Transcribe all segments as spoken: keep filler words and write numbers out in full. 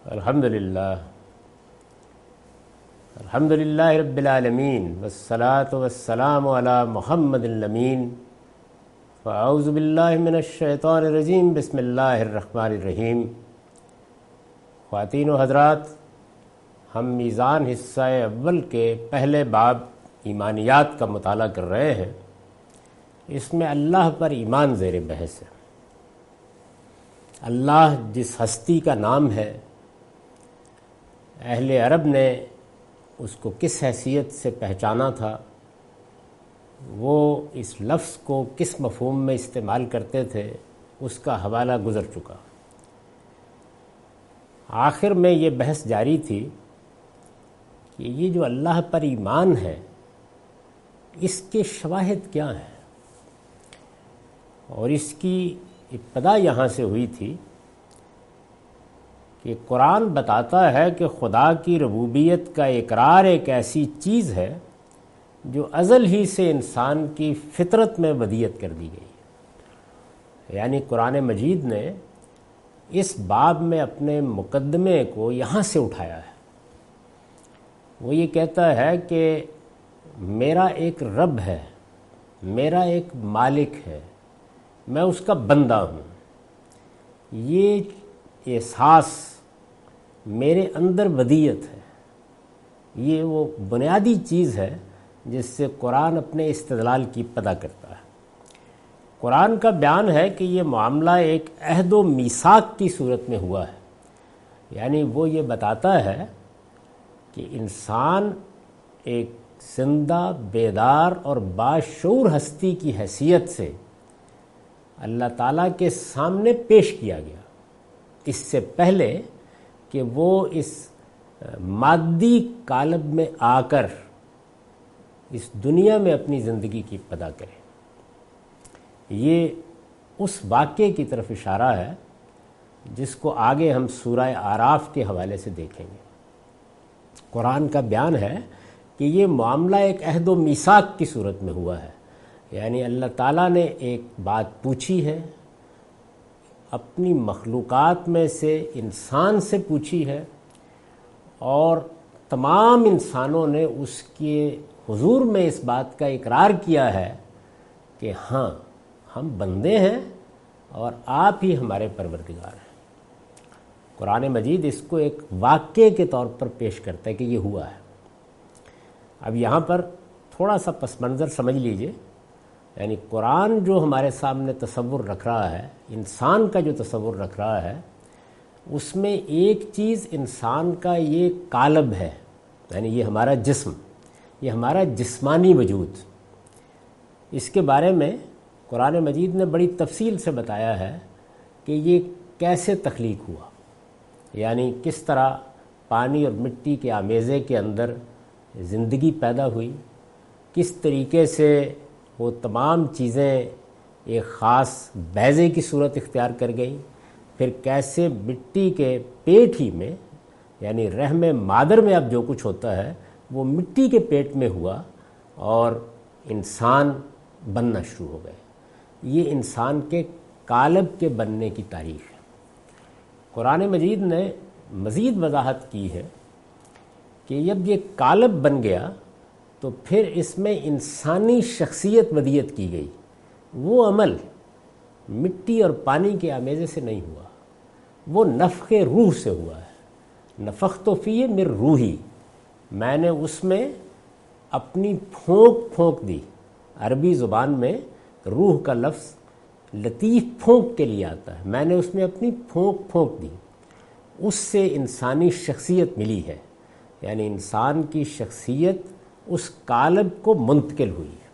الحمدللہ الحمدللہ رب العالمین والصلاة والسلام علی محمد الامین فاعوذ باللہ من الشیطان الرجیم بسم اللہ الرحمن الرحیم۔ خواتین و حضرات، ہم میزان حصہ اول کے پہلے باب ایمانیات کا مطالعہ کر رہے ہیں۔ اس میں اللہ پر ایمان زیر بحث ہے۔ اللہ جس ہستی کا نام ہے، اہل عرب نے اس کو کس حیثیت سے پہچانا تھا، وہ اس لفظ کو کس مفہوم میں استعمال کرتے تھے، اس کا حوالہ گزر چکا۔ آخر میں یہ بحث جاری تھی کہ یہ جو اللہ پر ایمان ہے، اس کے شواہد کیا ہیں، اور اس کی ابتدا یہاں سے ہوئی تھی کہ قرآن بتاتا ہے کہ خدا کی ربوبیت کا اقرار ایک ایسی چیز ہے جو ازل ہی سے انسان کی فطرت میں ودیت کر دی گئی ہے۔ یعنی قرآن مجید نے اس باب میں اپنے مقدمے کو یہاں سے اٹھایا ہے۔ وہ یہ کہتا ہے کہ میرا ایک رب ہے، میرا ایک مالک ہے، میں اس کا بندہ ہوں۔ یہ احساس میرے اندر ودیت ہے۔ یہ وہ بنیادی چیز ہے جس سے قرآن اپنے استدلال کی ابتدا کرتا ہے۔ قرآن کا بیان ہے کہ یہ معاملہ ایک عہد و میثاق کی صورت میں ہوا ہے۔ یعنی وہ یہ بتاتا ہے کہ انسان ایک زندہ، بیدار اور باشعور ہستی کی حیثیت سے اللہ تعالیٰ کے سامنے پیش کیا گیا، اس سے پہلے کہ وہ اس مادی قالب میں آ کر اس دنیا میں اپنی زندگی کی ابتدا کرے۔ یہ اس واقعے کی طرف اشارہ ہے جس کو آگے ہم سورہ اعراف کے حوالے سے دیکھیں گے۔ قرآن کا بیان ہے کہ یہ معاملہ ایک عہد و میثاق کی صورت میں ہوا ہے۔ یعنی اللہ تعالیٰ نے ایک بات پوچھی ہے، اپنی مخلوقات میں سے انسان سے پوچھی ہے، اور تمام انسانوں نے اس کے حضور میں اس بات کا اقرار کیا ہے کہ ہاں، ہم بندے ہیں اور آپ ہی ہمارے پروردگار ہیں۔ قرآن مجید اس کو ایک واقعے کے طور پر پیش کرتا ہے کہ یہ ہوا ہے۔ اب یہاں پر تھوڑا سا پس منظر سمجھ لیجئے۔ یعنی قرآن جو ہمارے سامنے تصور رکھ رہا ہے، انسان کا جو تصور رکھ رہا ہے، اس میں ایک چیز انسان کا یہ قالب ہے، یعنی یہ ہمارا جسم، یہ ہمارا جسمانی وجود۔ اس کے بارے میں قرآن مجید نے بڑی تفصیل سے بتایا ہے کہ یہ کیسے تخلیق ہوا، یعنی کس طرح پانی اور مٹی کے آمیزے کے اندر زندگی پیدا ہوئی، کس طریقے سے وہ تمام چیزیں ایک خاص بیضے کی صورت اختیار کر گئیں، پھر کیسے مٹی کے پیٹ ہی میں، یعنی رحم مادر میں اب جو کچھ ہوتا ہے وہ مٹی کے پیٹ میں ہوا اور انسان بننا شروع ہو گئے۔ یہ انسان کے قالب کے بننے کی تاریخ ہے۔ قرآن مجید نے مزید وضاحت کی ہے کہ جب یہ قالب بن گیا تو پھر اس میں انسانی شخصیت ودیت کی گئی۔ وہ عمل مٹی اور پانی کے آمیزے سے نہیں ہوا، وہ نفخ روح سے ہوا ہے۔ نفخت فیہ من روحی، میں نے اس میں اپنی پھونک پھونک دی۔ عربی زبان میں روح کا لفظ لطیف پھونک کے لیے آتا ہے۔ میں نے اس میں اپنی پھونک پھونک دی، اس سے انسانی شخصیت ملی ہے۔ یعنی انسان کی شخصیت اس قالب کو منتقل ہوئی ہے۔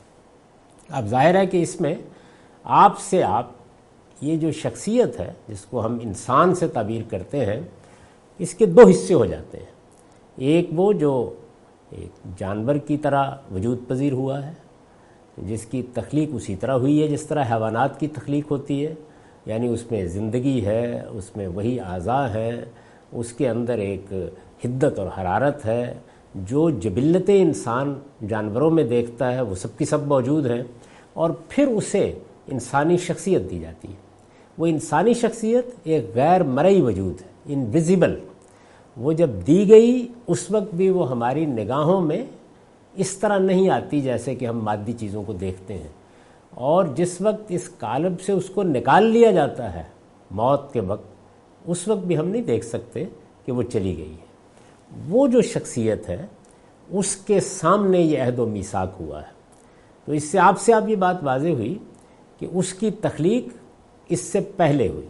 اب ظاہر ہے کہ اس میں آپ سے آپ یہ جو شخصیت ہے جس کو ہم انسان سے تعبیر کرتے ہیں، اس کے دو حصے ہو جاتے ہیں۔ ایک وہ جو ایک جانور کی طرح وجود پذیر ہوا ہے، جس کی تخلیق اسی طرح ہوئی ہے جس طرح حیوانات کی تخلیق ہوتی ہے، یعنی اس میں زندگی ہے، اس میں وہی اعضاء ہیں، اس کے اندر ایک حدت اور حرارت ہے، جو جبلت انسان جانوروں میں دیکھتا ہے وہ سب کی سب موجود ہیں، اور پھر اسے انسانی شخصیت دی جاتی ہے۔ وہ انسانی شخصیت ایک غیر مرئی وجود ہے، انویزیبل، وہ جب دی گئی اس وقت بھی وہ ہماری نگاہوں میں اس طرح نہیں آتی جیسے کہ ہم مادی چیزوں کو دیکھتے ہیں، اور جس وقت اس قالب سے اس کو نکال لیا جاتا ہے موت کے وقت، اس وقت بھی ہم نہیں دیکھ سکتے کہ وہ چلی گئی ہے۔ وہ جو شخصیت ہے اس کے سامنے یہ عہد و میثاق ہوا ہے۔ تو اس سے آپ سے آپ یہ بات واضح ہوئی کہ اس کی تخلیق اس سے پہلے ہوئی۔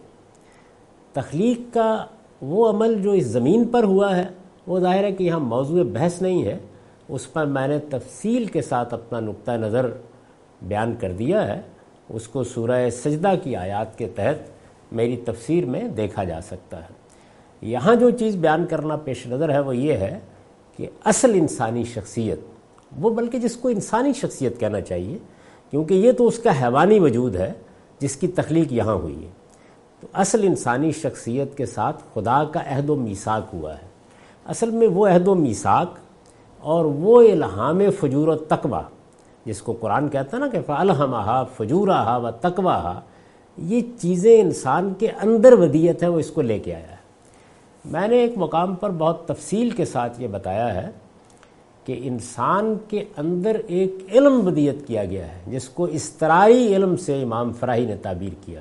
تخلیق کا وہ عمل جو اس زمین پر ہوا ہے وہ ظاہر ہے کہ یہاں موضوع بحث نہیں ہے، اس پر میں نے تفصیل کے ساتھ اپنا نقطہ نظر بیان کر دیا ہے، اس کو سورہ سجدہ کی آیات کے تحت میری تفسیر میں دیکھا جا سکتا ہے۔ یہاں جو چیز بیان کرنا پیش نظر ہے وہ یہ ہے کہ اصل انسانی شخصیت، وہ بلکہ جس کو انسانی شخصیت کہنا چاہیے کیونکہ یہ تو اس کا حیوانی وجود ہے جس کی تخلیق یہاں ہوئی ہے، تو اصل انسانی شخصیت کے ساتھ خدا کا عہد و میثاق ہوا ہے۔ اصل میں وہ عہد و میثاق اور وہ الہام فجور و تقوی جس کو قرآن کہتا ہے نا کہ فَأَلْهَمَهَا فُجُورَهَا وَتَقْوَاهَا، یہ چیزیں انسان کے اندر ودیت ہے، وہ اس کو لے کے آیا ہے۔ میں نے ایک مقام پر بہت تفصیل کے ساتھ یہ بتایا ہے کہ انسان کے اندر ایک علم ودیت کیا گیا ہے جس کو اضطراری علم سے امام فراہی نے تعبیر کیا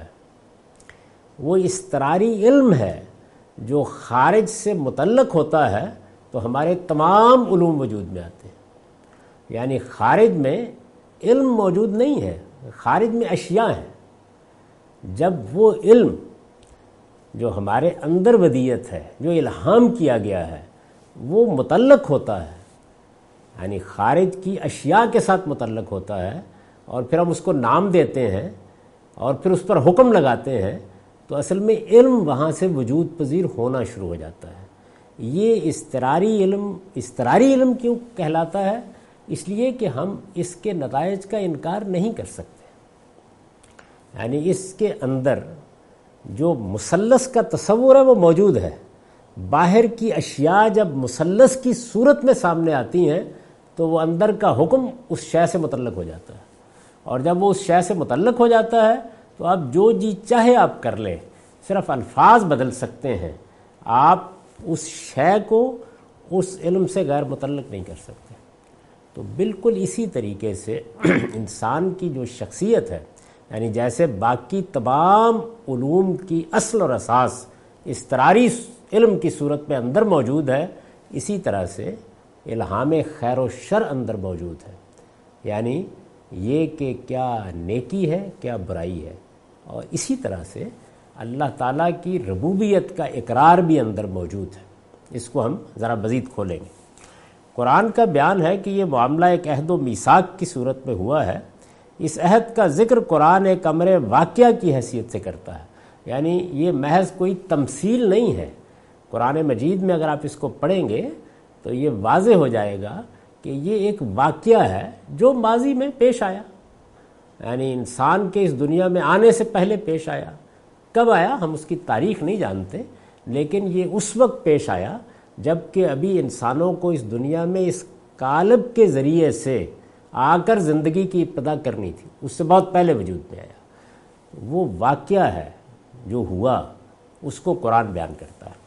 ہے۔ وہ اضطراری علم ہے جو خارج سے متعلق ہوتا ہے تو ہمارے تمام علوم وجود میں آتے ہیں، یعنی خارج میں علم موجود نہیں ہے، خارج میں اشیاء ہیں۔ جب وہ علم جو ہمارے اندر ودیت ہے، جو الہام کیا گیا ہے، وہ متعلق ہوتا ہے، یعنی خارج کی اشیاء کے ساتھ متعلق ہوتا ہے، اور پھر ہم اس کو نام دیتے ہیں اور پھر اس پر حکم لگاتے ہیں، تو اصل میں علم وہاں سے وجود پذیر ہونا شروع ہو جاتا ہے۔ یہ اضطراری علم اضطراری علم کیوں کہلاتا ہے؟ اس لیے کہ ہم اس کے نتائج کا انکار نہیں کر سکتے، یعنی اس کے اندر جو مثلث کا تصور ہے وہ موجود ہے۔ باہر کی اشیاء جب مثلث کی صورت میں سامنے آتی ہیں تو وہ اندر کا حکم اس شے سے متعلق ہو جاتا ہے، اور جب وہ اس شے سے متعلق ہو جاتا ہے تو آپ جو جی چاہے آپ کر لیں، صرف الفاظ بدل سکتے ہیں، آپ اس شے کو اس علم سے غیر متعلق نہیں کر سکتے۔ تو بالکل اسی طریقے سے انسان کی جو شخصیت ہے، یعنی جیسے باقی تمام علوم کی اصل اور اساس اضطراری علم کی صورت میں اندر موجود ہے، اسی طرح سے الہام خیر و شر اندر موجود ہے، یعنی یہ کہ کیا نیکی ہے کیا برائی ہے، اور اسی طرح سے اللہ تعالیٰ کی ربوبیت کا اقرار بھی اندر موجود ہے۔ اس کو ہم ذرا مزید کھولیں گے۔ قرآن کا بیان ہے کہ یہ معاملہ ایک عہد و میثاق کی صورت میں ہوا ہے۔ اس عہد کا ذکر قرآن ایک امر واقعہ کی حیثیت سے کرتا ہے، یعنی یہ محض کوئی تمثیل نہیں ہے۔ قرآن مجید میں اگر آپ اس کو پڑھیں گے تو یہ واضح ہو جائے گا کہ یہ ایک واقعہ ہے جو ماضی میں پیش آیا، یعنی انسان کے اس دنیا میں آنے سے پہلے پیش آیا۔ کب آیا ہم اس کی تاریخ نہیں جانتے، لیکن یہ اس وقت پیش آیا جب کہ ابھی انسانوں کو اس دنیا میں اس قالب کے ذریعے سے آ کر زندگی کی ابتدا کرنی تھی، اس سے بہت پہلے وجود میں آیا۔ وہ واقعہ ہے جو ہوا، اس کو قرآن بیان کرتا ہے۔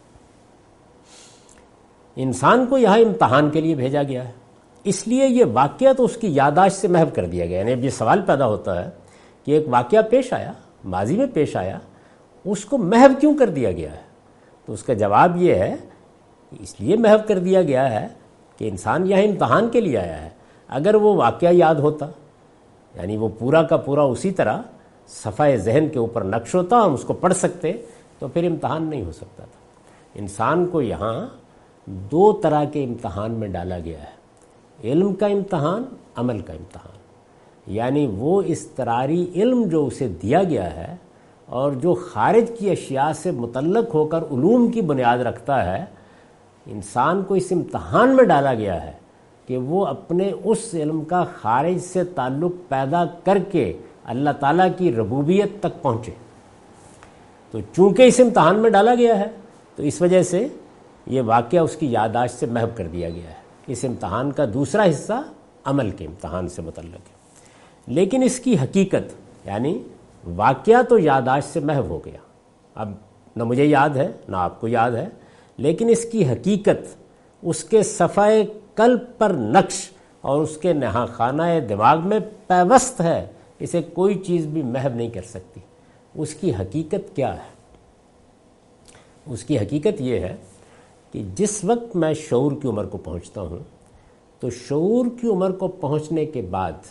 انسان کو یہاں امتحان کے لیے بھیجا گیا ہے، اس لیے یہ واقعہ تو اس کی یادداشت سے محو کر دیا گیا۔ یعنی اب یہ سوال پیدا ہوتا ہے کہ ایک واقعہ پیش آیا، ماضی میں پیش آیا، اس کو محو کیوں کر دیا گیا ہے؟ تو اس کا جواب یہ ہے، اس لیے محو کر دیا گیا ہے کہ انسان یہاں امتحان کے لیے آیا ہے۔ اگر وہ واقعہ یاد ہوتا، یعنی وہ پورا کا پورا اسی طرح صفحہ ذہن کے اوپر نقش ہوتا، ہم اس کو پڑھ سکتے، تو پھر امتحان نہیں ہو سکتا تھا۔ انسان کو یہاں دو طرح کے امتحان میں ڈالا گیا ہے، علم کا امتحان، عمل کا امتحان۔ یعنی وہ اضطراری علم جو اسے دیا گیا ہے اور جو خارج کی اشیاء سے متعلق ہو کر علوم کی بنیاد رکھتا ہے، انسان کو اس امتحان میں ڈالا گیا ہے کہ وہ اپنے اس علم کا خارج سے تعلق پیدا کر کے اللہ تعالیٰ کی ربوبیت تک پہنچے۔ تو چونکہ اس امتحان میں ڈالا گیا ہے تو اس وجہ سے یہ واقعہ اس کی یادداشت سے محو کر دیا گیا ہے۔ اس امتحان کا دوسرا حصہ عمل کے امتحان سے متعلق ہے، لیکن اس کی حقیقت یعنی واقعہ تو یادداشت سے محو ہو گیا۔ اب نہ مجھے یاد ہے نہ آپ کو یاد ہے، لیکن اس کی حقیقت اس کے صفحۂ قلب پر نقش اور اس کے نہاں خانہ دماغ میں پیوست ہے، اسے کوئی چیز بھی محو نہیں کر سکتی۔ اس کی حقیقت کیا ہے؟ اس کی حقیقت یہ ہے کہ جس وقت میں شعور کی عمر کو پہنچتا ہوں تو شعور کی عمر کو پہنچنے کے بعد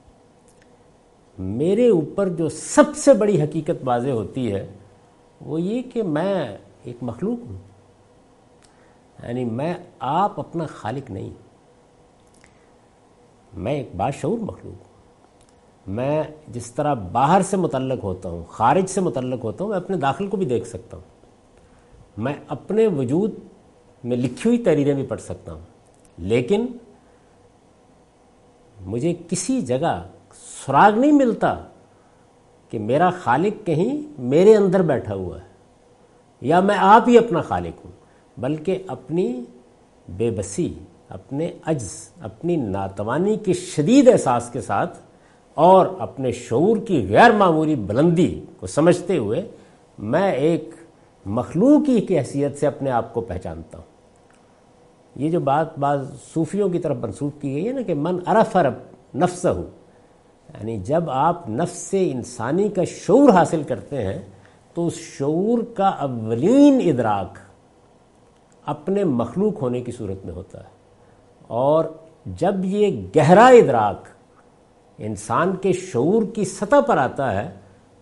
میرے اوپر جو سب سے بڑی حقیقت واضح ہوتی ہے وہ یہ کہ میں ایک مخلوق ہوں، یعنی میں آپ اپنا خالق نہیں، میں ایک باشعور مخلوق ہوں۔ میں جس طرح باہر سے متعلق ہوتا ہوں، خارج سے متعلق ہوتا ہوں، میں اپنے داخل کو بھی دیکھ سکتا ہوں، میں اپنے وجود میں لکھی ہوئی تحریریں بھی پڑھ سکتا ہوں، لیکن مجھے کسی جگہ سراغ نہیں ملتا کہ میرا خالق کہیں میرے اندر بیٹھا ہوا ہے یا میں آپ ہی اپنا خالق ہوں، بلکہ اپنی بے بسی، اپنے عجز، اپنی ناتوانی کے شدید احساس کے ساتھ اور اپنے شعور کی غیر معمولی بلندی کو سمجھتے ہوئے میں ایک مخلوقی کی حیثیت سے اپنے آپ کو پہچانتا ہوں۔ یہ جو بات بعض صوفیوں کی طرف منسوب کی گئی ہے نا کہ من عرف نفسہ، یعنی جب آپ نفس انسانی کا شعور حاصل کرتے ہیں تو اس شعور کا اولین ادراک اپنے مخلوق ہونے کی صورت میں ہوتا ہے، اور جب یہ گہرا ادراک انسان کے شعور کی سطح پر آتا ہے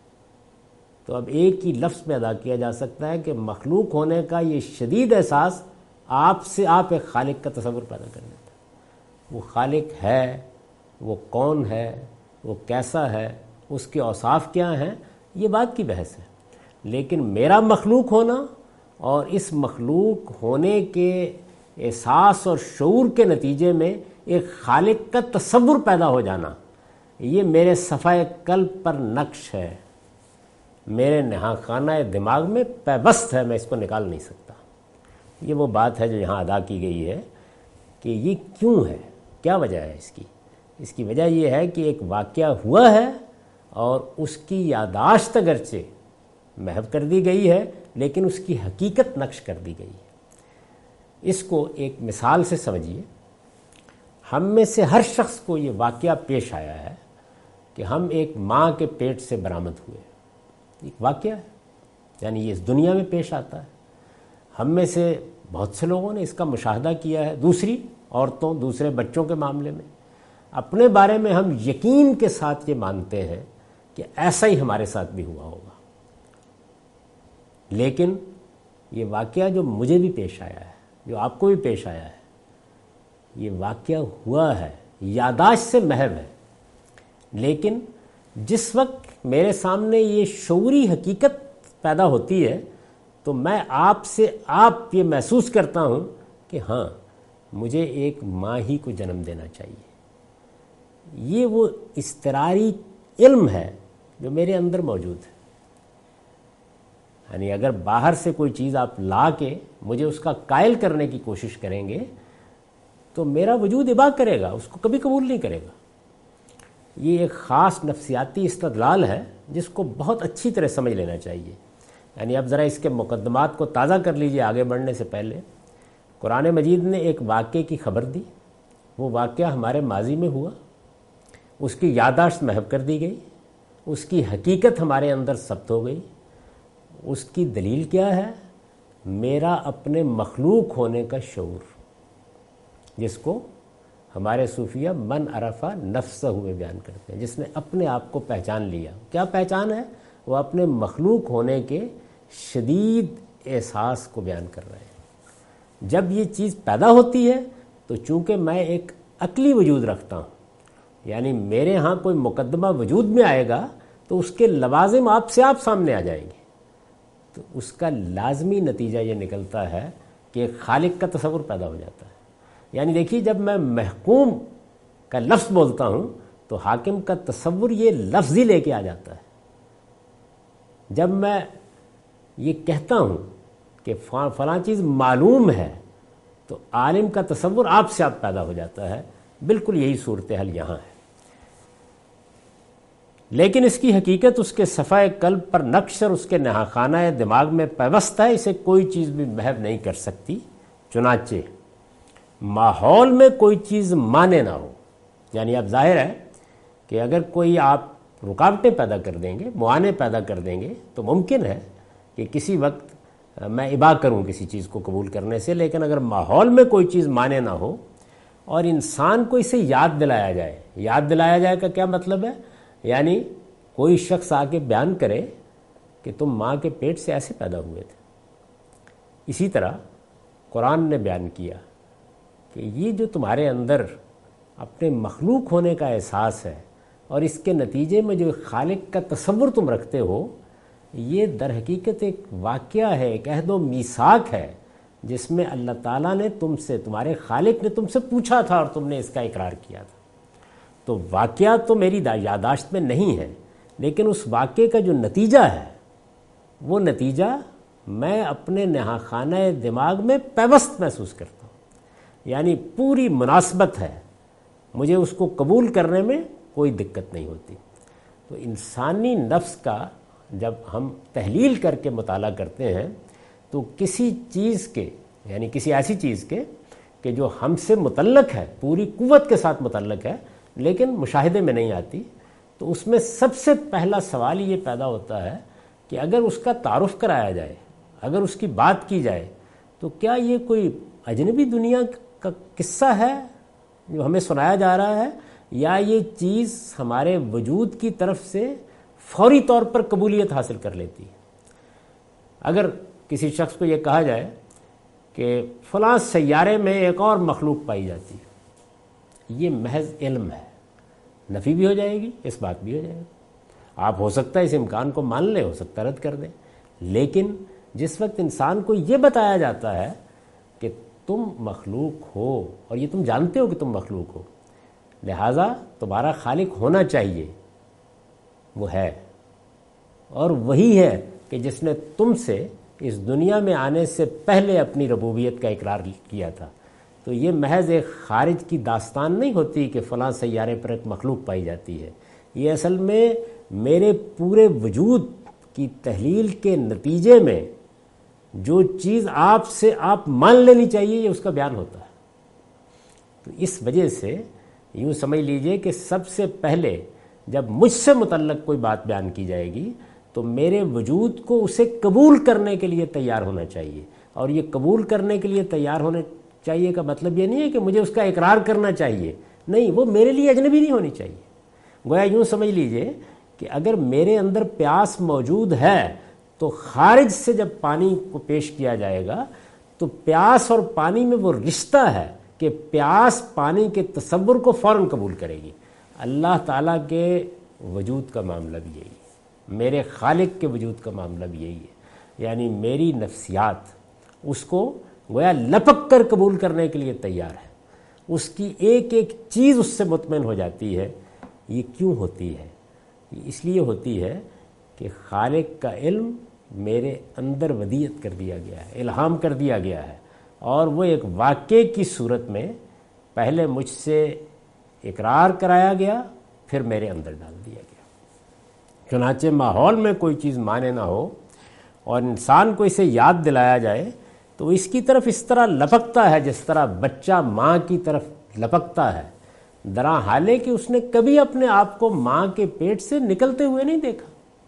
تو اب ایک ہی لفظ میں ادا کیا جا سکتا ہے کہ مخلوق ہونے کا یہ شدید احساس آپ سے آپ ایک خالق کا تصور پیدا کر دیتا ہے۔ وہ خالق ہے، وہ کون ہے، وہ کیسا ہے، اس کے اوصاف کیا ہیں، یہ بات کی بحث ہے، لیکن میرا مخلوق ہونا اور اس مخلوق ہونے کے احساس اور شعور کے نتیجے میں ایک خالق کا تصور پیدا ہو جانا، یہ میرے صفحۂ قلب پر نقش ہے، میرے نہاں خانہ دماغ میں پیوست ہے، میں اس کو نکال نہیں سکتا۔ یہ وہ بات ہے جو یہاں ادا کی گئی ہے کہ یہ کیوں ہے، کیا وجہ ہے اس کی؟ اس کی وجہ یہ ہے کہ ایک واقعہ ہوا ہے اور اس کی یاداشت اگرچہ محو کر دی گئی ہے لیکن اس کی حقیقت نقش کر دی گئی ہے۔ اس کو ایک مثال سے سمجھیے۔ ہم میں سے ہر شخص کو یہ واقعہ پیش آیا ہے کہ ہم ایک ماں کے پیٹ سے برآمد ہوئے، ایک واقعہ ہے، یعنی یہ اس دنیا میں پیش آتا ہے۔ ہم میں سے بہت سے لوگوں نے اس کا مشاہدہ کیا ہے، دوسری عورتوں، دوسرے بچوں کے معاملے میں۔ اپنے بارے میں ہم یقین کے ساتھ یہ مانتے ہیں کہ ایسا ہی ہمارے ساتھ بھی ہوا ہوگا، لیکن یہ واقعہ جو مجھے بھی پیش آیا ہے، جو آپ کو بھی پیش آیا ہے، یہ واقعہ ہوا ہے، یاداشت سے محو ہے، لیکن جس وقت میرے سامنے یہ شعوری حقیقت پیدا ہوتی ہے تو میں آپ سے آپ یہ محسوس کرتا ہوں کہ ہاں مجھے ایک ماں ہی کو جنم دینا چاہیے۔ یہ وہ اضطراری علم ہے جو میرے اندر موجود ہے، یعنی اگر باہر سے کوئی چیز آپ لا کے مجھے اس کا قائل کرنے کی کوشش کریں گے تو میرا وجود ابا کرے گا، اس کو کبھی قبول نہیں کرے گا۔ یہ ایک خاص نفسیاتی استدلال ہے جس کو بہت اچھی طرح سمجھ لینا چاہیے۔ یعنی اب ذرا اس کے مقدمات کو تازہ کر لیجئے آگے بڑھنے سے پہلے۔ قرآن مجید نے ایک واقعے کی خبر دی، وہ واقعہ ہمارے ماضی میں ہوا، اس کی یاداشت محو کر دی گئی، اس کی حقیقت ہمارے اندر ثبت ہو گئی۔ اس کی دلیل کیا ہے؟ میرا اپنے مخلوق ہونے کا شعور، جس کو ہمارے صوفیہ من عرفہ نفسہ ہوئے بیان کرتے ہیں، جس نے اپنے آپ کو پہچان لیا۔ کیا پہچان ہے؟ وہ اپنے مخلوق ہونے کے شدید احساس کو بیان کر رہے ہیں۔ جب یہ چیز پیدا ہوتی ہے تو چونکہ میں ایک عقلی وجود رکھتا ہوں، یعنی میرے ہاں کوئی مقدمہ وجود میں آئے گا تو اس کے لوازم آپ سے آپ سامنے آ جائیں گے، تو اس کا لازمی نتیجہ یہ نکلتا ہے کہ ایک خالق کا تصور پیدا ہو جاتا ہے۔ یعنی دیکھیے، جب میں محکوم کا لفظ بولتا ہوں تو حاکم کا تصور یہ لفظ ہی لے کے آ جاتا ہے۔ جب میں یہ کہتا ہوں کہ فلاں چیز معلوم ہے تو عالم کا تصور آپ سے آپ پیدا ہو جاتا ہے۔ بالکل یہی صورتحال یہاں ہے۔ لیکن اس کی حقیقت اس کے صفحۂ قلب پر نقش اور اس کے نہا خانہ دماغ میں پیوست ہے، اسے کوئی چیز بھی محو نہیں کر سکتی۔ چنانچہ ماحول میں کوئی چیز مانے نہ ہو، یعنی اب ظاہر ہے کہ اگر کوئی آپ رکاوٹیں پیدا کر دیں گے، معانے پیدا کر دیں گے، تو ممکن ہے کہ کسی وقت میں ابا کروں کسی چیز کو قبول کرنے سے، لیکن اگر ماحول میں کوئی چیز مانے نہ ہو اور انسان کو اسے یاد دلایا جائے، یاد دلایا جائے کا کیا مطلب ہے؟ یعنی کوئی شخص آ کے بیان کرے کہ تم ماں کے پیٹ سے ایسے پیدا ہوئے تھے۔ اسی طرح قرآن نے بیان کیا کہ یہ جو تمہارے اندر اپنے مخلوق ہونے کا احساس ہے اور اس کے نتیجے میں جو خالق کا تصور تم رکھتے ہو، یہ در حقیقت ایک واقعہ ہے، ایک عہد و میثاق ہے جس میں اللہ تعالیٰ نے تم سے، تمہارے خالق نے تم سے پوچھا تھا اور تم نے اس کا اقرار کیا تھا۔ تو واقعہ تو میری یادداشت میں نہیں ہے، لیکن اس واقعے کا جو نتیجہ ہے وہ نتیجہ میں اپنے نہا خانہ دماغ میں پیوست محسوس کرتا ہوں، یعنی پوری مناسبت ہے، مجھے اس کو قبول کرنے میں کوئی دقت نہیں ہوتی۔ تو انسانی نفس کا جب ہم تحلیل کر کے مطالعہ کرتے ہیں تو کسی چیز کے، یعنی کسی ایسی چیز کے کہ جو ہم سے متعلق ہے، پوری قوت کے ساتھ متعلق ہے لیکن مشاہدے میں نہیں آتی، تو اس میں سب سے پہلا سوال یہ پیدا ہوتا ہے کہ اگر اس کا تعارف کرایا جائے، اگر اس کی بات کی جائے، تو کیا یہ کوئی اجنبی دنیا کا قصہ ہے جو ہمیں سنایا جا رہا ہے، یا یہ چیز ہمارے وجود کی طرف سے فوری طور پر قبولیت حاصل کر لیتی ہے؟ اگر کسی شخص کو یہ کہا جائے کہ فلاں سیارے میں ایک اور مخلوق پائی جاتی ہے، یہ محض علم ہے، نفی بھی ہو جائے گی، اس بات بھی ہو جائے گی، آپ ہو سکتا ہے اس امکان کو مان لیں، ہو سکتا ہے رد کر دیں، لیکن جس وقت انسان کو یہ بتایا جاتا ہے کہ تم مخلوق ہو اور یہ تم جانتے ہو کہ تم مخلوق ہو، لہذا تمہارا خالق ہونا چاہیے، وہ ہے، اور وہی ہے کہ جس نے تم سے اس دنیا میں آنے سے پہلے اپنی ربوبیت کا اقرار کیا تھا۔ تو یہ محض ایک خارج کی داستان نہیں ہوتی کہ فلاں سیارے پر ایک مخلوق پائی جاتی ہے، یہ اصل میں میرے پورے وجود کی تحلیل کے نتیجے میں جو چیز آپ سے آپ مان لینی چاہیے، یہ اس کا بیان ہوتا ہے۔ تو اس وجہ سے یوں سمجھ لیجئے کہ سب سے پہلے جب مجھ سے متعلق کوئی بات بیان کی جائے گی تو میرے وجود کو اسے قبول کرنے کے لیے تیار ہونا چاہیے، اور یہ قبول کرنے کے لیے تیار ہونے چاہیے کا مطلب یہ نہیں ہے کہ مجھے اس کا اقرار کرنا چاہیے، نہیں، وہ میرے لیے اجنبی نہیں ہونی چاہیے۔ گویا یوں سمجھ لیجئے کہ اگر میرے اندر پیاس موجود ہے تو خارج سے جب پانی کو پیش کیا جائے گا تو پیاس اور پانی میں وہ رشتہ ہے کہ پیاس پانی کے تصور کو فوراً قبول کرے گی۔ اللہ تعالیٰ کے وجود کا معاملہ بھی یہی ہے، میرے خالق کے وجود کا معاملہ بھی یہی ہے، یعنی میری نفسیات اس کو گویا لپک کر قبول کرنے کے لیے تیار ہے، اس کی ایک ایک چیز اس سے مطمئن ہو جاتی ہے۔ یہ کیوں ہوتی ہے؟ یہ اس لیے ہوتی ہے کہ خالق کا علم میرے اندر ودیعت کر دیا گیا ہے، الہام کر دیا گیا ہے، اور وہ ایک واقعے کی صورت میں پہلے مجھ سے اقرار کرایا گیا، پھر میرے اندر ڈال دیا گیا۔ چنانچہ ماحول میں کوئی چیز مانے نہ ہو اور انسان کو اسے یاد دلایا جائے تو اس کی طرف اس طرح لپکتا ہے جس طرح بچہ ماں کی طرف لپکتا ہے، درا حالے کہ اس نے کبھی اپنے آپ کو ماں کے پیٹ سے نکلتے ہوئے نہیں دیکھا۔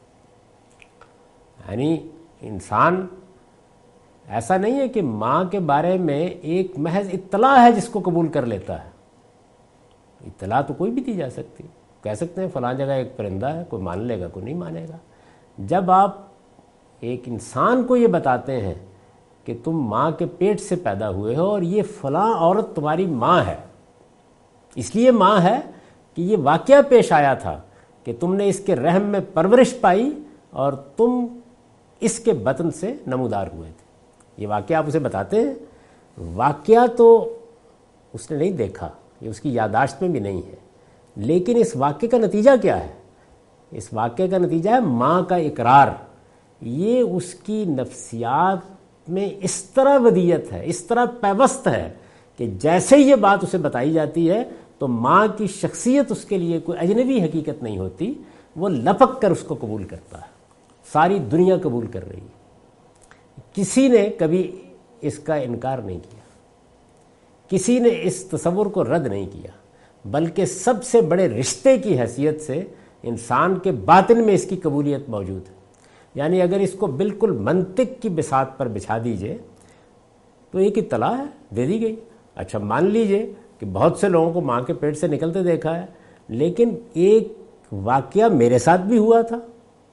یعنی انسان ایسا نہیں ہے کہ ماں کے بارے میں ایک محض اطلاع ہے جس کو قبول کر لیتا ہے، اطلاع تو کوئی بھی دی جا سکتی، کہہ سکتے ہیں فلاں جگہ ایک پرندہ ہے، کوئی مان لے گا کوئی نہیں مانے گا۔ جب آپ ایک انسان کو یہ بتاتے ہیں کہ تم ماں کے پیٹ سے پیدا ہوئے ہو اور یہ فلاں عورت تمہاری ماں ہے، اس لیے ماں ہے کہ یہ واقعہ پیش آیا تھا کہ تم نے اس کے رحم میں پرورش پائی اور تم اس کے بطن سے نمودار ہوئے تھے، یہ واقعہ آپ اسے بتاتے ہیں۔ واقعہ تو اس نے نہیں دیکھا، یہ اس کی یادداشت میں بھی نہیں ہے، لیکن اس واقعے کا نتیجہ کیا ہے؟ اس واقعے کا نتیجہ ہے ماں کا اقرار۔ یہ اس کی نفسیات میں اس طرح ودیعت ہے، اس طرح پیوست ہے کہ جیسے یہ بات اسے بتائی جاتی ہے تو ماں کی شخصیت اس کے لیے کوئی اجنبی حقیقت نہیں ہوتی، وہ لپک کر اس کو قبول کرتا ہے. ساری دنیا قبول کر رہی ہے. کسی نے کبھی اس کا انکار نہیں کیا, کسی نے اس تصور کو رد نہیں کیا, بلکہ سب سے بڑے رشتے کی حیثیت سے انسان کے باطن میں اس کی قبولیت موجود ہے. یعنی اگر اس کو بالکل منطق کی بساط پر بچھا دیجئے تو ایک اطلاع ہے, دے دی گئی. اچھا مان لیجئے کہ بہت سے لوگوں کو ماں کے پیٹ سے نکلتے دیکھا ہے, لیکن ایک واقعہ میرے ساتھ بھی ہوا تھا,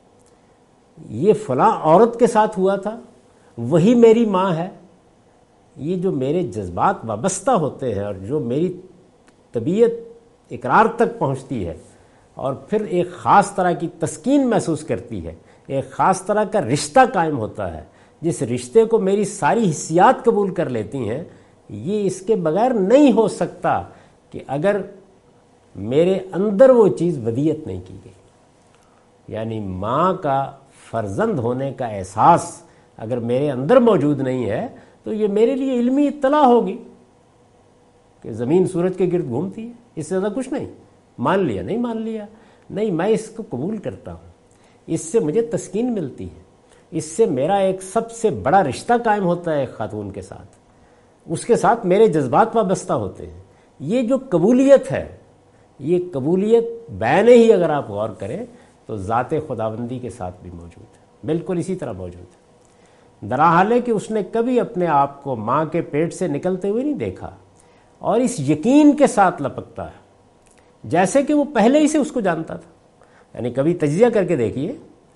یہ فلاں عورت کے ساتھ ہوا تھا, وہی میری ماں ہے. یہ جو میرے جذبات وابستہ ہوتے ہیں اور جو میری طبیعت اقرار تک پہنچتی ہے اور پھر ایک خاص طرح کی تسکین محسوس کرتی ہے, ایک خاص طرح کا رشتہ قائم ہوتا ہے جس رشتے کو میری ساری حسیات قبول کر لیتی ہیں, یہ اس کے بغیر نہیں ہو سکتا کہ اگر میرے اندر وہ چیز ودیت نہیں کی گئی. یعنی ماں کا فرزند ہونے کا احساس اگر میرے اندر موجود نہیں ہے تو یہ میرے لیے علمی اطلاع ہوگی کہ زمین سورج کے گرد گھومتی ہے, اس سے زیادہ کچھ نہیں. مان لیا نہیں مان لیا نہیں, میں اس کو قبول کرتا ہوں, اس سے مجھے تسکین ملتی ہے, اس سے میرا ایک سب سے بڑا رشتہ قائم ہوتا ہے ایک خاتون کے ساتھ, اس کے ساتھ میرے جذبات وابستہ ہوتے ہیں. یہ جو قبولیت ہے, یہ قبولیت بینے ہی اگر آپ غور کریں تو ذات خداوندی کے ساتھ بھی موجود ہے, بالکل اسی طرح موجود ہے. دراحال ہے کہ اس نے کبھی اپنے آپ کو ماں کے پیٹ سے نکلتے ہوئے نہیں دیکھا, اور اس یقین کے ساتھ لپکتا ہے جیسے کہ وہ پہلے ہی سے اس کو جانتا تھا. یعنی کبھی تجزیہ کر کے دیکھیے,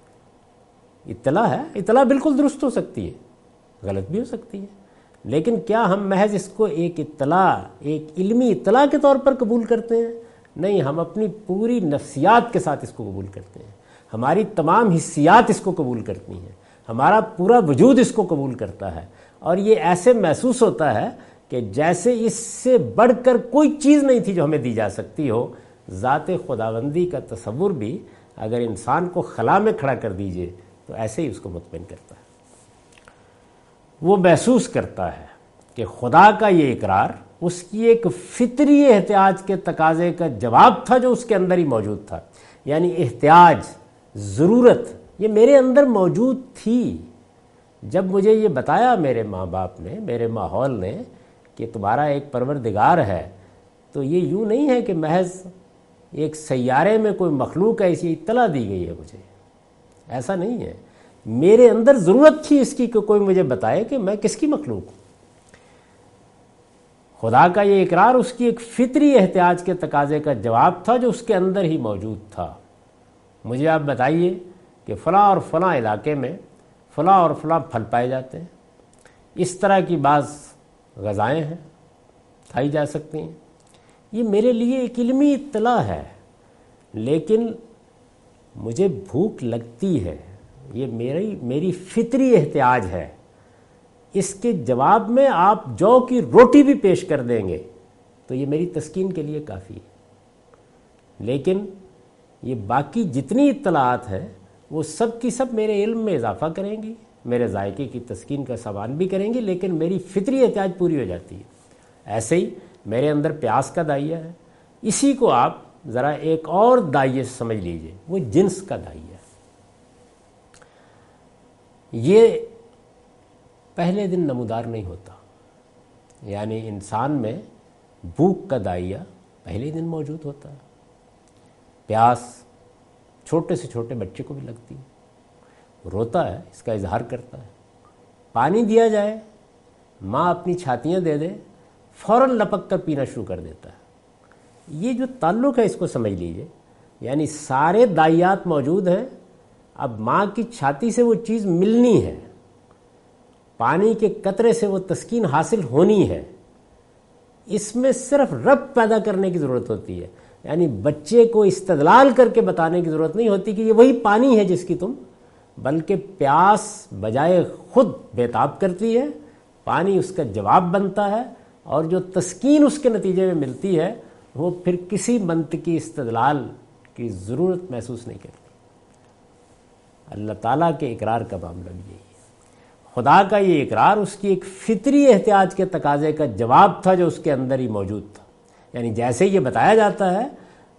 اطلاع ہے, اطلاع بالکل درست ہو سکتی ہے, غلط بھی ہو سکتی ہے, لیکن کیا ہم محض اس کو ایک اطلاع, ایک علمی اطلاع کے طور پر قبول کرتے ہیں؟ نہیں, ہم اپنی پوری نفسیات کے ساتھ اس کو قبول کرتے ہیں, ہماری تمام حسیات اس کو قبول کرتی ہیں, ہمارا پورا وجود اس کو قبول کرتا ہے, اور یہ ایسے محسوس ہوتا ہے کہ جیسے اس سے بڑھ کر کوئی چیز نہیں تھی جو ہمیں دی جا سکتی ہو. ذات خداوندی کا تصور بھی اگر انسان کو خلا میں کھڑا کر دیجئے تو ایسے ہی اس کو مطمئن کرتا ہے. وہ محسوس کرتا ہے کہ خدا کا یہ اقرار اس کی ایک فطری احتیاج کے تقاضے کا جواب تھا جو اس کے اندر ہی موجود تھا. یعنی احتیاج, ضرورت, یہ میرے اندر موجود تھی. جب مجھے یہ بتایا میرے ماں باپ نے, میرے ماحول نے کہ تمہارا ایک پروردگار ہے, تو یہ یوں نہیں ہے کہ محض ایک سیارے میں کوئی مخلوق ہے ایسی اطلاع دی گئی ہے مجھے, ایسا نہیں ہے. میرے اندر ضرورت تھی اس کی کہ کوئی مجھے بتائے کہ میں کس کی مخلوق ہوں. خدا کا یہ اقرار اس کی ایک فطری احتیاج کے تقاضے کا جواب تھا جو اس کے اندر ہی موجود تھا. مجھے آپ بتائیے کہ فلاں اور فلاں علاقے میں فلاں اور فلاں پھل پائے جاتے ہیں, اس طرح کی بعض غذائیں ہیں, کھائی جا سکتی ہیں. یہ میرے لیے ایک علمی اطلاع ہے, لیکن مجھے بھوک لگتی ہے, یہ میری میری فطری احتیاج ہے. اس کے جواب میں آپ جو کی روٹی بھی پیش کر دیں گے تو یہ میری تسکین کے لیے کافی ہے. لیکن یہ باقی جتنی اطلاعات ہیں وہ سب کی سب میرے علم میں اضافہ کریں گی, میرے ذائقے کی تسکین کا سامان بھی کریں گی, لیکن میری فطری احتیاج پوری ہو جاتی ہے. ایسے ہی میرے اندر پیاس کا دائیا ہے, اسی کو آپ ذرا ایک اور دائیے سمجھ لیجئے, وہ جنس کا دائیا ہے. یہ پہلے دن نمودار نہیں ہوتا. یعنی انسان میں بھوک کا دائیا پہلے دن موجود ہوتا ہے. پیاس چھوٹے سے چھوٹے بچے کو بھی لگتی ہے, روتا ہے, اس کا اظہار کرتا ہے. پانی دیا جائے, ماں اپنی چھاتیاں دے دے, فوراً لپک کر پینا شروع کر دیتا ہے. یہ جو تعلق ہے اس کو سمجھ لیجئے. یعنی سارے دائیات موجود ہیں, اب ماں کی چھاتی سے وہ چیز ملنی ہے, پانی کے قطرے سے وہ تسکین حاصل ہونی ہے. اس میں صرف ربط پیدا کرنے کی ضرورت ہوتی ہے. یعنی بچے کو استدلال کر کے بتانے کی ضرورت نہیں ہوتی کہ یہ وہی پانی ہے جس کی تم, بلکہ پیاس بجائے خود بیتاب کرتی ہے, پانی اس کا جواب بنتا ہے, اور جو تسکین اس کے نتیجے میں ملتی ہے وہ پھر کسی منطقی استدلال کی ضرورت محسوس نہیں کرتی. اللہ تعالیٰ کے اقرار کا معاملہ بھی یہی ہے. خدا کا یہ اقرار اس کی ایک فطری احتیاج کے تقاضے کا جواب تھا جو اس کے اندر ہی موجود تھا. یعنی جیسے یہ بتایا جاتا ہے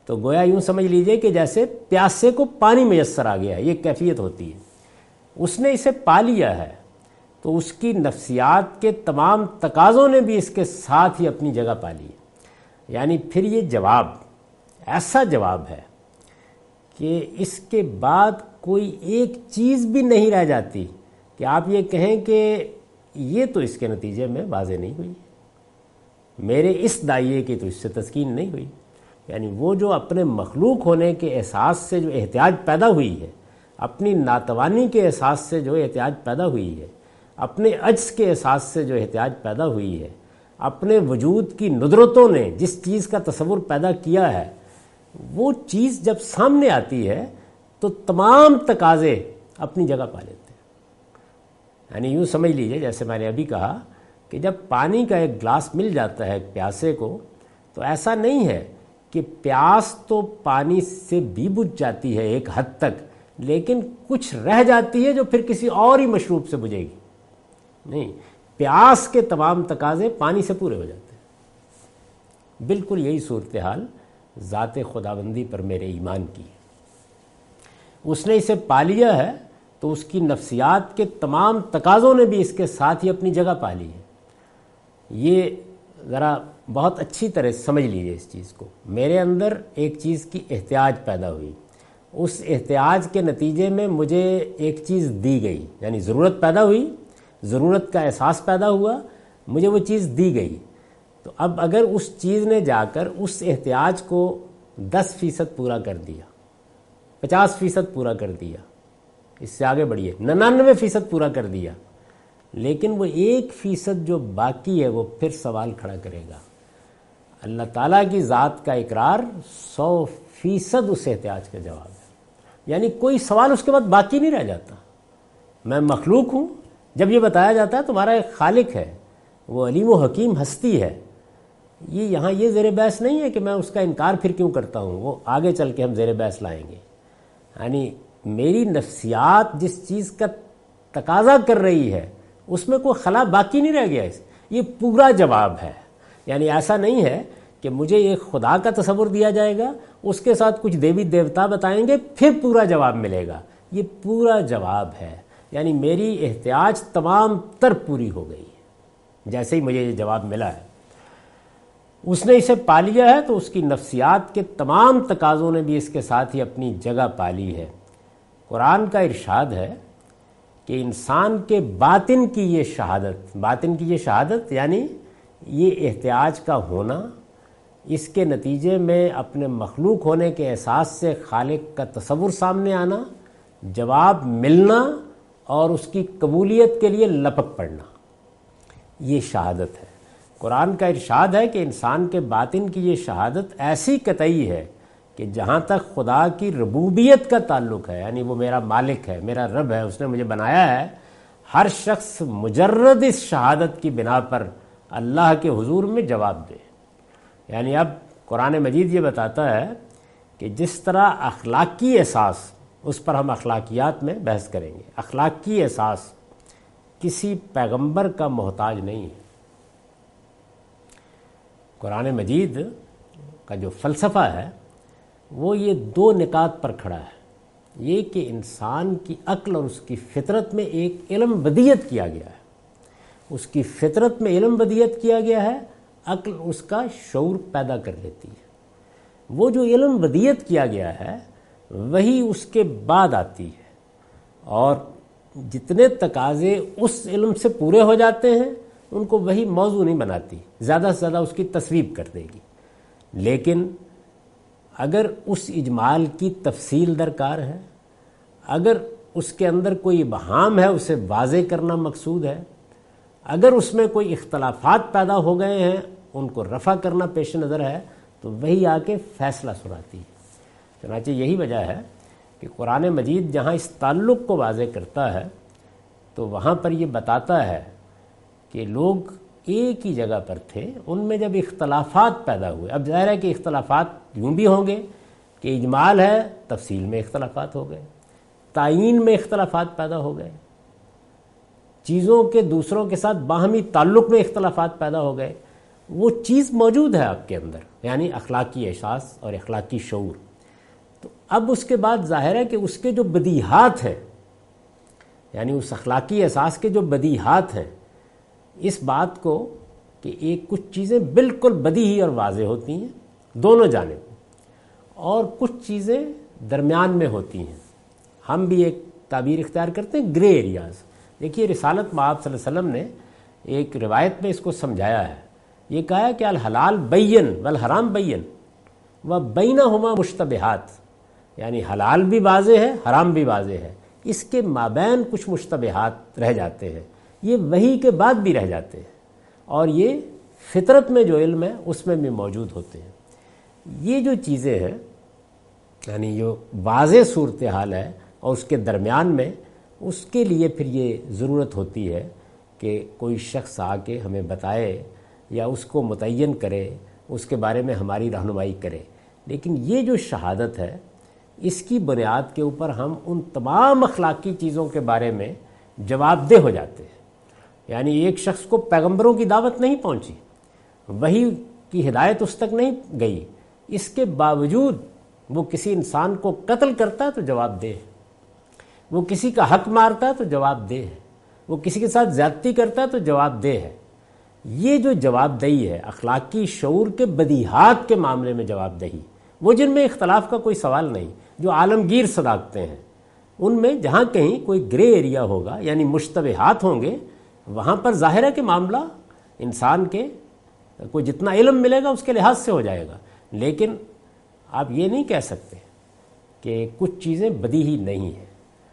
تو گویا یوں سمجھ لیجئے کہ جیسے پیاسے کو پانی میسر آ گیا ہے، یہ کیفیت ہوتی ہے۔ اس نے اسے پا لیا ہے تو اس کی نفسیات کے تمام تقاضوں نے بھی اس کے ساتھ ہی اپنی جگہ پا لی ہے۔ یعنی پھر یہ جواب ایسا جواب ہے کہ اس کے بعد کوئی ایک چیز بھی نہیں رہ جاتی کہ آپ یہ کہیں کہ یہ تو اس کے نتیجے میں واضح نہیں ہوئی، میرے اس داعیے کی تو اس سے تسکین نہیں ہوئی۔ یعنی وہ جو اپنے مخلوق ہونے کے احساس سے جو احتیاج پیدا ہوئی ہے، اپنی ناتوانی کے احساس سے جو احتیاج پیدا ہوئی ہے، اپنے عجز کے احساس سے جو احتیاج پیدا ہوئی ہے، اپنے وجود کی ندرتوں نے جس چیز کا تصور پیدا کیا ہے، وہ چیز جب سامنے آتی ہے تو تمام تقاضے اپنی جگہ پا لیتے ہیں۔ یعنی یوں سمجھ لیجئے جیسے میں نے ابھی کہا کہ جب پانی کا ایک گلاس مل جاتا ہے ایک پیاسے کو، تو ایسا نہیں ہے کہ پیاس تو پانی سے بھی بجھ جاتی ہے ایک حد تک، لیکن کچھ رہ جاتی ہے جو پھر کسی اور ہی مشروب سے بجھے گی۔ نہیں، پیاس کے تمام تقاضے پانی سے پورے ہو جاتے ہیں۔ بالکل یہی صورتحال ذات خداوندی پر میرے ایمان کی ہے۔ اس نے اسے پا لیا ہے تو اس کی نفسیات کے تمام تقاضوں نے بھی اس کے ساتھ ہی اپنی جگہ پا لی ہے۔ یہ ذرا بہت اچھی طرح سمجھ لیجیے اس چیز کو۔ میرے اندر ایک چیز کی احتیاج پیدا ہوئی، اس احتیاج کے نتیجے میں مجھے ایک چیز دی گئی، یعنی ضرورت پیدا ہوئی، ضرورت کا احساس پیدا ہوا، مجھے وہ چیز دی گئی۔ تو اب اگر اس چیز نے جا کر اس احتیاج کو دس فیصد پورا کر دیا، پچاس فیصد پورا کر دیا، اس سے آگے بڑھیے ننانوے فیصد پورا کر دیا، لیکن وہ ایک فیصد جو باقی ہے وہ پھر سوال کھڑا کرے گا۔ اللہ تعالیٰ کی ذات کا اقرار سو فیصد اس احتیاج کا جواب ہے، یعنی کوئی سوال اس کے بعد باقی نہیں رہ جاتا۔ میں مخلوق ہوں، جب یہ بتایا جاتا ہے تمہارا ایک خالق ہے، وہ علیم و حکیم ہستی ہے، یہ یہاں یہ زیر بحث نہیں ہے کہ میں اس کا انکار پھر کیوں کرتا ہوں، وہ آگے چل کے ہم زیر بحث لائیں گے۔ یعنی میری نفسیات جس چیز کا تقاضا کر رہی ہے اس میں کوئی خلا باقی نہیں رہ گیا، اس یہ پورا جواب ہے۔ یعنی ایسا نہیں ہے کہ مجھے ایک خدا کا تصور دیا جائے گا، اس کے ساتھ کچھ دیوی دیوتا بتائیں گے، پھر پورا جواب ملے گا۔ یہ پورا جواب ہے، یعنی میری احتیاج تمام تر پوری ہو گئی ہے جیسے ہی مجھے یہ جواب ملا ہے۔ اس نے اسے پا لیا ہے تو اس کی نفسیات کے تمام تقاضوں نے بھی اس کے ساتھ ہی اپنی جگہ پا لی ہے۔ قرآن کا ارشاد ہے کہ انسان کے باطن کی یہ شہادت، باطن کی یہ شہادت یعنی یہ احتیاج کا ہونا، اس کے نتیجے میں اپنے مخلوق ہونے کے احساس سے خالق کا تصور سامنے آنا، جواب ملنا اور اس کی قبولیت کے لیے لپک پڑنا، یہ شہادت ہے۔ قرآن کا ارشاد ہے کہ انسان کے باطن کی یہ شہادت ایسی قطعی ہے کہ جہاں تک خدا کی ربوبیت کا تعلق ہے، یعنی وہ میرا مالک ہے، میرا رب ہے، اس نے مجھے بنایا ہے، ہر شخص مجرد اس شہادت کی بنا پر اللہ کے حضور میں جواب دے۔ یعنی اب قرآن مجید یہ بتاتا ہے کہ جس طرح اخلاقی احساس، اس پر ہم اخلاقیات میں بحث کریں گے، اخلاقی احساس کسی پیغمبر کا محتاج نہیں ہے۔ قرآن مجید کا جو فلسفہ ہے وہ یہ دو نکات پر کھڑا ہے، یہ کہ انسان کی عقل اور اس کی فطرت میں ایک علم بدیت کیا گیا ہے، اس کی فطرت میں علم بدیت کیا گیا ہے، عقل اس کا شعور پیدا کر لیتی ہے۔ وہ جو علم بدیت کیا گیا ہے وہی اس کے بعد آتی ہے، اور جتنے تقاضے اس علم سے پورے ہو جاتے ہیں ان کو وہی موضوع نہیں بناتی، زیادہ سے زیادہ اس کی تصویب کر دے گی۔ لیکن اگر اس اجمال کی تفصیل درکار ہے، اگر اس کے اندر کوئی ابہام ہے اسے واضح کرنا مقصود ہے، اگر اس میں کوئی اختلافات پیدا ہو گئے ہیں ان کو رفع کرنا پیش نظر ہے، تو وہی آ کے فیصلہ سناتی ہے۔ چنانچہ یہی وجہ ہے کہ قرآن مجید جہاں اس تعلق کو واضح کرتا ہے تو وہاں پر یہ بتاتا ہے کہ لوگ ایک ہی جگہ پر تھے، ان میں جب اختلافات پیدا ہوئے، اب ظاہر ہے کہ اختلافات یوں بھی ہوں گے کہ اجمال ہے، تفصیل میں اختلافات ہو گئے، تعیین میں اختلافات پیدا ہو گئے، چیزوں کے دوسروں کے ساتھ باہمی تعلق میں اختلافات پیدا ہو گئے، وہ چیز موجود ہے آپ کے اندر، یعنی اخلاقی احساس اور اخلاقی شعور۔ تو اب اس کے بعد ظاہر ہے کہ اس کے جو بدیہات ہیں، یعنی اس اخلاقی احساس کے جو بدیہات ہیں، اس بات کو کہ ایک کچھ چیزیں بالکل بدیہی اور واضح ہوتی ہیں دونوں جانب، اور کچھ چیزیں درمیان میں ہوتی ہیں۔ ہم بھی ایک تعبیر اختیار کرتے ہیں گرے ایریاز۔ دیکھیے رسالت مآب صلی اللہ علیہ وسلم نے ایک روایت میں اس کو سمجھایا ہے، یہ کہا کہ الحلال بین والحرام بین و بینہما مشتبہات، یعنی حلال بھی واضح ہے، حرام بھی واضح ہے، اس کے مابین کچھ مشتبہات رہ جاتے ہیں، یہ وحی کے بعد بھی رہ جاتے ہیں، اور یہ فطرت میں جو علم ہے اس میں بھی موجود ہوتے ہیں۔ یہ جو چیزیں ہیں، یعنی جو واضح صورتحال ہے اور اس کے درمیان میں، اس کے لیے پھر یہ ضرورت ہوتی ہے کہ کوئی شخص آ کے ہمیں بتائے یا اس کو متعین کرے، اس کے بارے میں ہماری رہنمائی کرے۔ لیکن یہ جو شہادت ہے، اس کی بنیاد کے اوپر ہم ان تمام اخلاقی چیزوں کے بارے میں جواب دہ ہو جاتے ہیں۔ یعنی ایک شخص کو پیغمبروں کی دعوت نہیں پہنچی، وحی کی ہدایت اس تک نہیں گئی، اس کے باوجود وہ کسی انسان کو قتل کرتا ہے تو جواب دہ ہے، وہ کسی کا حق مارتا ہے تو جواب دہ ہے، وہ کسی کے ساتھ زیادتی کرتا ہے تو جواب دہ ہے۔ یہ جو جواب دہی ہے، اخلاقی شعور کے بدیہات کے معاملے میں جواب دہی، وہ جن میں اختلاف کا کوئی سوال نہیں، جو عالمگیر صداقتیں ہیں، ان میں جہاں کہیں کوئی گرے ایریا ہوگا، یعنی مشتبہات ہوں گے، وہاں پر ظاہر ہے کہ معاملہ انسان کے کوئی جتنا علم ملے گا اس کے لحاظ سے ہو جائے گا۔ لیکن آپ یہ نہیں کہہ سکتے کہ کچھ چیزیں بدیہی نہیں ہیں۔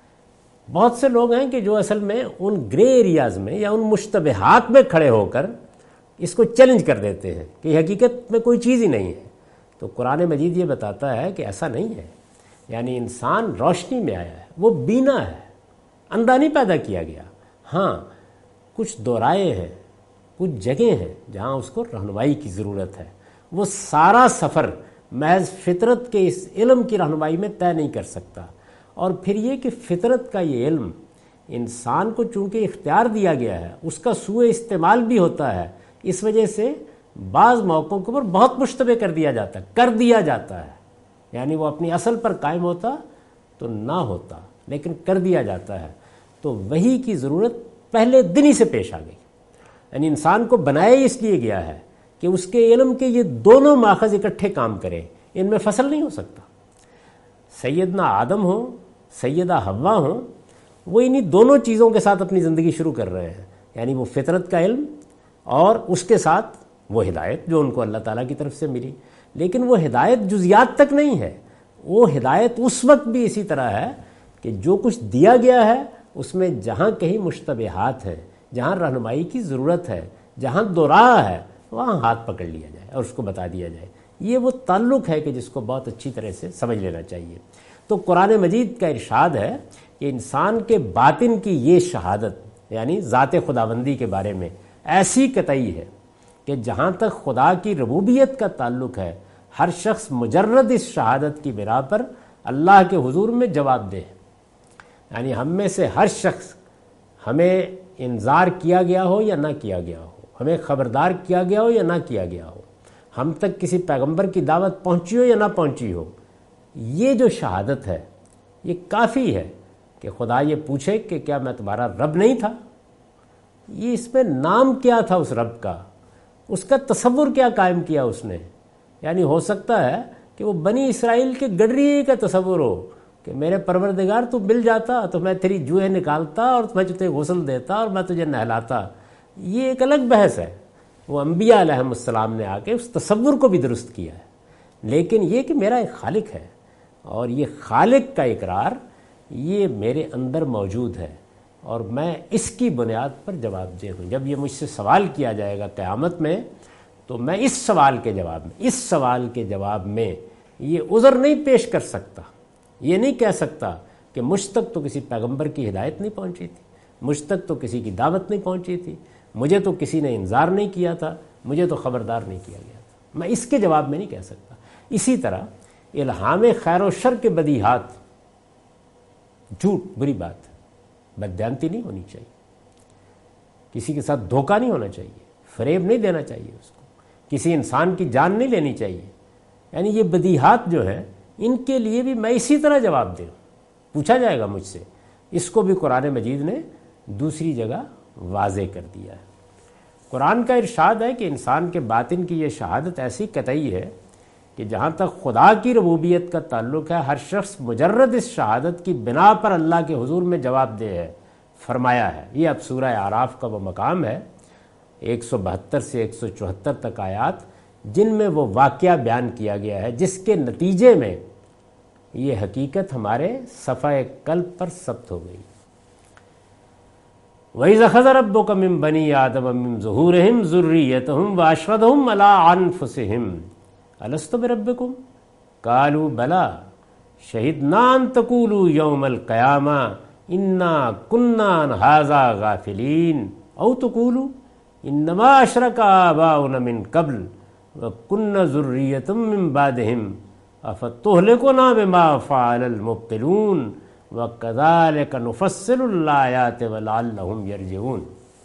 بہت سے لوگ ہیں کہ جو اصل میں ان گرے ایریاز میں یا ان مشتبہات میں کھڑے ہو کر اس کو چیلنج کر دیتے ہیں کہ حقیقت میں کوئی چیز ہی نہیں ہے۔ تو قرآن مجید یہ بتاتا ہے کہ ایسا نہیں ہے، یعنی انسان روشنی میں آیا ہے، وہ بینا ہے، اندھا نہیں پیدا کیا گیا۔ ہاں کچھ دورائے ہیں، کچھ جگہیں ہیں جہاں اس کو رہنمائی کی ضرورت ہے، وہ سارا سفر محض فطرت کے اس علم کی رہنمائی میں طے نہیں کر سکتا۔ اور پھر یہ کہ فطرت کا یہ علم انسان کو چونکہ اختیار دیا گیا ہے، اس کا سوء استعمال بھی ہوتا ہے، اس وجہ سے بعض موقعوں کے اوپر بہت مشتبہ کر دیا جاتا ہے کر دیا جاتا ہے یعنی وہ اپنی اصل پر قائم ہوتا تو نہ ہوتا، لیکن کر دیا جاتا ہے۔ تو وحی کی ضرورت پہلے دن ہی سے پیش آ گئی، یعنی انسان کو بنایا اس لیے گیا ہے کہ اس کے علم کے یہ دونوں ماخذ اکٹھے کام کریں، ان میں فصل نہیں ہو سکتا۔ سیدنا آدم ہوں، سیدہ حوا ہوں، وہ انہی دونوں چیزوں کے ساتھ اپنی زندگی شروع کر رہے ہیں، یعنی وہ فطرت کا علم اور اس کے ساتھ وہ ہدایت جو ان کو اللہ تعالیٰ کی طرف سے ملی۔ لیکن وہ ہدایت جزیات تک نہیں ہے، وہ ہدایت اس وقت بھی اسی طرح ہے کہ جو کچھ دیا گیا ہے اس میں جہاں کہیں مشتبہات ہیں، جہاں رہنمائی کی ضرورت ہے، جہاں دوراہ ہے، وہاں ہاتھ پکڑ لیا جائے اور اس کو بتا دیا جائے۔ یہ وہ تعلق ہے کہ جس کو بہت اچھی طرح سے سمجھ لینا چاہیے۔ تو قرآن مجید کا ارشاد ہے کہ انسان کے باطن کی یہ شہادت، یعنی ذات خداوندی کے بارے میں ایسی قطعی ہے کہ جہاں تک خدا کی ربوبیت کا تعلق ہے، ہر شخص مجرد اس شہادت کی بنا پر اللہ کے حضور میں جواب دے، یعنی ہم میں سے ہر شخص، ہمیں انذار کیا گیا ہو یا نہ کیا گیا ہو، ہمیں خبردار کیا گیا ہو یا نہ کیا گیا ہو، ہم تک کسی پیغمبر کی دعوت پہنچی ہو یا نہ پہنچی ہو، یہ جو شہادت ہے یہ کافی ہے کہ خدا یہ پوچھے کہ کیا میں تمہارا رب نہیں تھا؟ یہ اس میں نام کیا تھا اس رب کا، اس کا تصور کیا قائم کیا اس نے؟ یعنی ہو سکتا ہے کہ وہ بنی اسرائیل کے گڈریے کا تصور ہو کہ میرے پروردگار تو مل جاتا تو میں تیری جوئیں نکالتا اور میں تجھے غسل دیتا اور میں تجھے نہلاتا۔ یہ ایک الگ بحث ہے، وہ انبیاء علیہ السلام نے آ کے اس تصور کو بھی درست کیا ہے۔ لیکن یہ کہ میرا ایک خالق ہے اور یہ خالق کا اقرار یہ میرے اندر موجود ہے اور میں اس کی بنیاد پر جواب دہ ہوں۔ جب یہ مجھ سے سوال کیا جائے گا قیامت میں تو میں اس سوال کے جواب میں اس سوال کے جواب میں یہ عذر نہیں پیش کر سکتا، یہ نہیں کہہ سکتا کہ مجھ تک تو کسی پیغمبر کی ہدایت نہیں پہنچی تھی، مجھ تک تو کسی کی دعوت نہیں پہنچی تھی، مجھے تو کسی نے انذار نہیں کیا تھا، مجھے تو خبردار نہیں کیا گیا تھا، میں اس کے جواب میں نہیں کہہ سکتا۔ اسی طرح الہام خیر و شر کے بدیہات، جھوٹ بری بات ہے، بددیانتی نہیں ہونی چاہیے، کسی کے ساتھ دھوکہ نہیں ہونا چاہیے، فریب نہیں دینا چاہیے اس کو، کسی انسان کی جان نہیں لینی چاہیے. یعنی یہ بدیہات جو ہیں ان کے لیے بھی میں اسی طرح جواب دوں. پوچھا جائے گا مجھ سے. اس کو بھی قرآن مجید نے دوسری جگہ واضح کر دیا ہے. قرآن کا ارشاد ہے کہ انسان کے باطن کی یہ شہادت ایسی قطعی ہے کہ جہاں تک خدا کی ربوبیت کا تعلق ہے ہر شخص مجرد اس شہادت کی بنا پر اللہ کے حضور میں جواب دہ ہے فرمایا ہے. یہ اب سورہ اعراف کا وہ مقام ہے ایک سو بہتر سے ایک سو چوہتر تک آیات جن میں وہ واقعہ بیان کیا گیا ہے جس کے نتیجے میں یہ حقیقت ہمارے صفحہ قلب پر ثبت ہو گئی. وَإِذْ أَخَذَ رَبُّكَ مِن بَنِي آدَمَ مِن ظُهُورِهِمْ ذُرِّيَّتَهُمْ وَأَشْهَدَهُمْ عَلَىٰ أَنفُسِهِمْ أَلَسْتُ بِرَبِّكُمْ قَالُوا بَلَىٰ شَهِدْنَا أَن تَقُولُوا يَوْمَ الْقِيَامَةِ إِنَّا كُنَّا عَنْ هَٰذَا غَافِلِينَ أَوْ تَقُولُوا إِنَّمَا أَشْرَكَ آبَاؤُنَا مِن قَبْلُ وَكُنَّا ذُرِّيَّةً مِّن بَعْدِهِمْ أَفَتُهْلِكُنَا بِمَا فَعَلَ الْمُبْطِلُونَ وَكَذَٰلِكَ نُفَصِّلُ الْآيَاتِ وَلَعَلَّهُمْ يَرْجِعُونَ.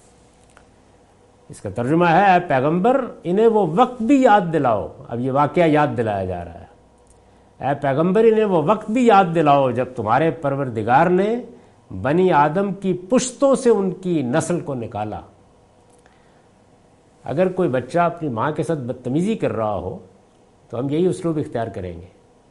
اس کا ترجمہ ہے اے پیغمبر انہیں وہ وقت بھی یاد دلاؤ. اب یہ واقعہ یاد دلایا جا رہا ہے. اے پیغمبر انہیں وہ وقت بھی یاد دلاؤ جب تمہارے پروردگار نے بنی آدم کی پشتوں سے ان کی نسل کو نکالا. اگر کوئی بچہ اپنی ماں کے ساتھ بدتمیزی کر رہا ہو تو ہم یہی اسلوب اختیار کریں گے.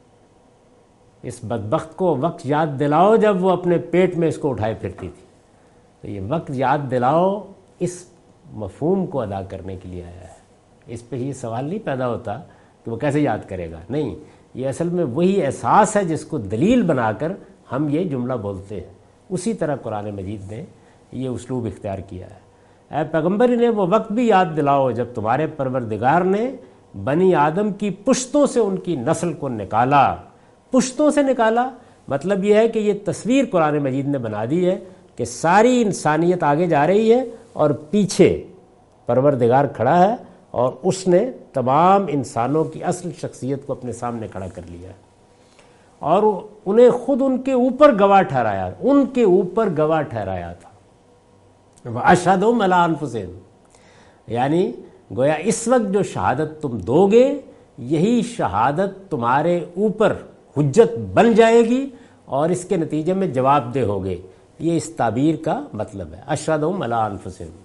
اس بدبخت کو وقت یاد دلاؤ جب وہ اپنے پیٹ میں اس کو اٹھائے پھرتی تھی. تو یہ وقت یاد دلاؤ اس مفہوم کو ادا کرنے کے لیے آیا ہے. اس پہ یہ سوال نہیں پیدا ہوتا کہ وہ کیسے یاد کرے گا. نہیں، یہ اصل میں وہی احساس ہے جس کو دلیل بنا کر ہم یہ جملہ بولتے ہیں. اسی طرح قرآن مجید نے یہ اسلوب اختیار کیا ہے. اے پیغمبر انہیں وہ وقت بھی یاد دلاؤ جب تمہارے پروردگار نے بنی آدم کی پشتوں سے ان کی نسل کو نکالا. پشتوں سے نکالا مطلب یہ ہے کہ یہ تصویر قرآن مجید نے بنا دی ہے کہ ساری انسانیت آگے جا رہی ہے اور پیچھے پروردگار کھڑا ہے اور اس نے تمام انسانوں کی اصل شخصیت کو اپنے سامنے کھڑا کر لیا ہے اور انہیں خود ان کے اوپر گواہ ٹھہرایا ان کے اوپر گواہ ٹھہرایا تھا. وَأَشْهَدُهُمْ عَلَىٰ أَنفُسِهِمْ یعنی گویا اس وقت جو شہادت تم دو گے یہی شہادت تمہارے اوپر حجت بن جائے گی اور اس کے نتیجے میں جواب دہ ہوگے. یہ اس تعبیر کا مطلب ہے. أَشْهَدُهُمْ عَلَىٰ أَنفُسِهِمْ.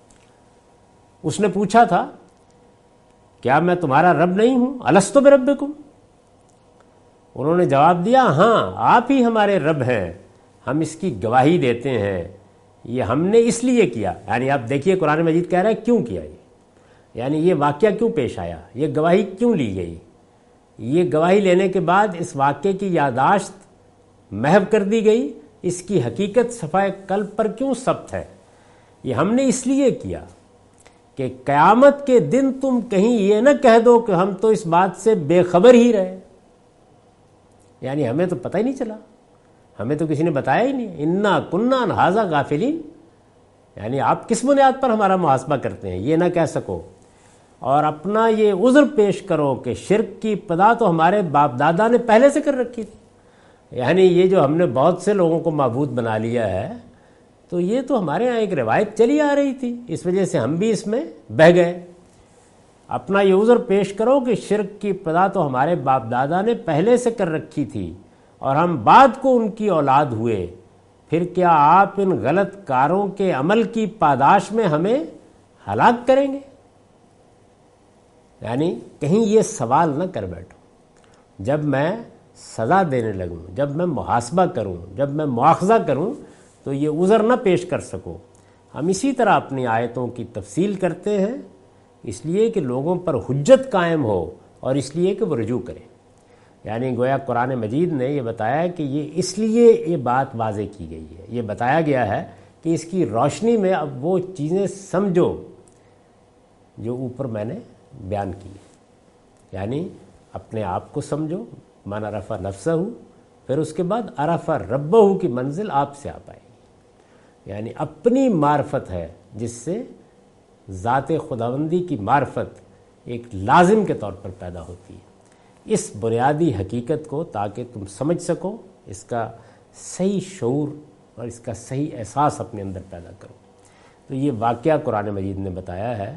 اس نے پوچھا تھا کیا میں تمہارا رب نہیں ہوں؟ أَلَسْتُ بِرَبِّكُمْ. انہوں نے جواب دیا ہاں آپ ہی ہمارے رب ہیں. ہم اس کی گواہی دیتے ہیں. یہ ہم نے اس لیے کیا. یعنی آپ دیکھیے قرآن مجید کہہ رہا ہے کیوں کیا یہ. یعنی یہ واقعہ کیوں پیش آیا, یہ گواہی کیوں لی گئی. یہ گواہی لینے کے بعد اس واقعے کی یادداشت محو کر دی گئی. اس کی حقیقت صفحہ قلب پر کیوں ثبت ہے. یہ ہم نے اس لیے کیا کہ قیامت کے دن تم کہیں یہ نہ کہہ دو کہ ہم تو اس بات سے بے خبر ہی رہے. یعنی ہمیں تو پتہ ہی نہیں چلا, ہمیں تو کسی نے بتایا ہی نہیں. انا کننا عن ھذا غافلین. یعنی آپ کس بنیاد پر ہمارا محاسبہ کرتے ہیں یہ نہ کہہ سکو اور اپنا یہ عذر پیش کرو کہ شرک کی ابتدا تو ہمارے باپ دادا نے پہلے سے کر رکھی تھی. یعنی یہ جو ہم نے بہت سے لوگوں کو معبود بنا لیا ہے تو یہ تو ہمارے ہاں ایک روایت چلی آ رہی تھی, اس وجہ سے ہم بھی اس میں بہہ گئے. اپنا یہ عذر پیش کرو کہ شرک کی ابتدا تو ہمارے باپ دادا نے پہلے سے کر رکھی تھی اور ہم بعد کو ان کی اولاد ہوئے. پھر کیا آپ ان غلط کاروں کے عمل کی پاداش میں ہمیں ہلاک کریں گے. یعنی کہیں یہ سوال نہ کر بیٹھو. جب میں سزا دینے لگوں, جب میں محاسبہ کروں, جب میں مواخذہ کروں تو یہ عذر نہ پیش کر سکو. ہم اسی طرح اپنی آیتوں کی تفصیل کرتے ہیں اس لیے کہ لوگوں پر حجت قائم ہو اور اس لیے کہ وہ رجوع کریں. یعنی گویا قرآن مجید نے یہ بتایا کہ یہ اس لیے یہ بات واضح کی گئی ہے, یہ بتایا گیا ہے کہ اس کی روشنی میں اب وہ چیزیں سمجھو جو اوپر میں نے بیان کی. یعنی اپنے آپ کو سمجھو, من عرف نفسہ, پھر اس کے بعد عرف ربہ کی منزل آپ سے آ پائے گی. یعنی اپنی معرفت ہے جس سے ذات خداوندی کی معرفت ایک لازم کے طور پر پیدا ہوتی ہے. اس بنیادی حقیقت کو تاکہ تم سمجھ سکو, اس کا صحیح شعور اور اس کا صحیح احساس اپنے اندر پیدا کرو. تو یہ واقعہ قرآن مجید نے بتایا ہے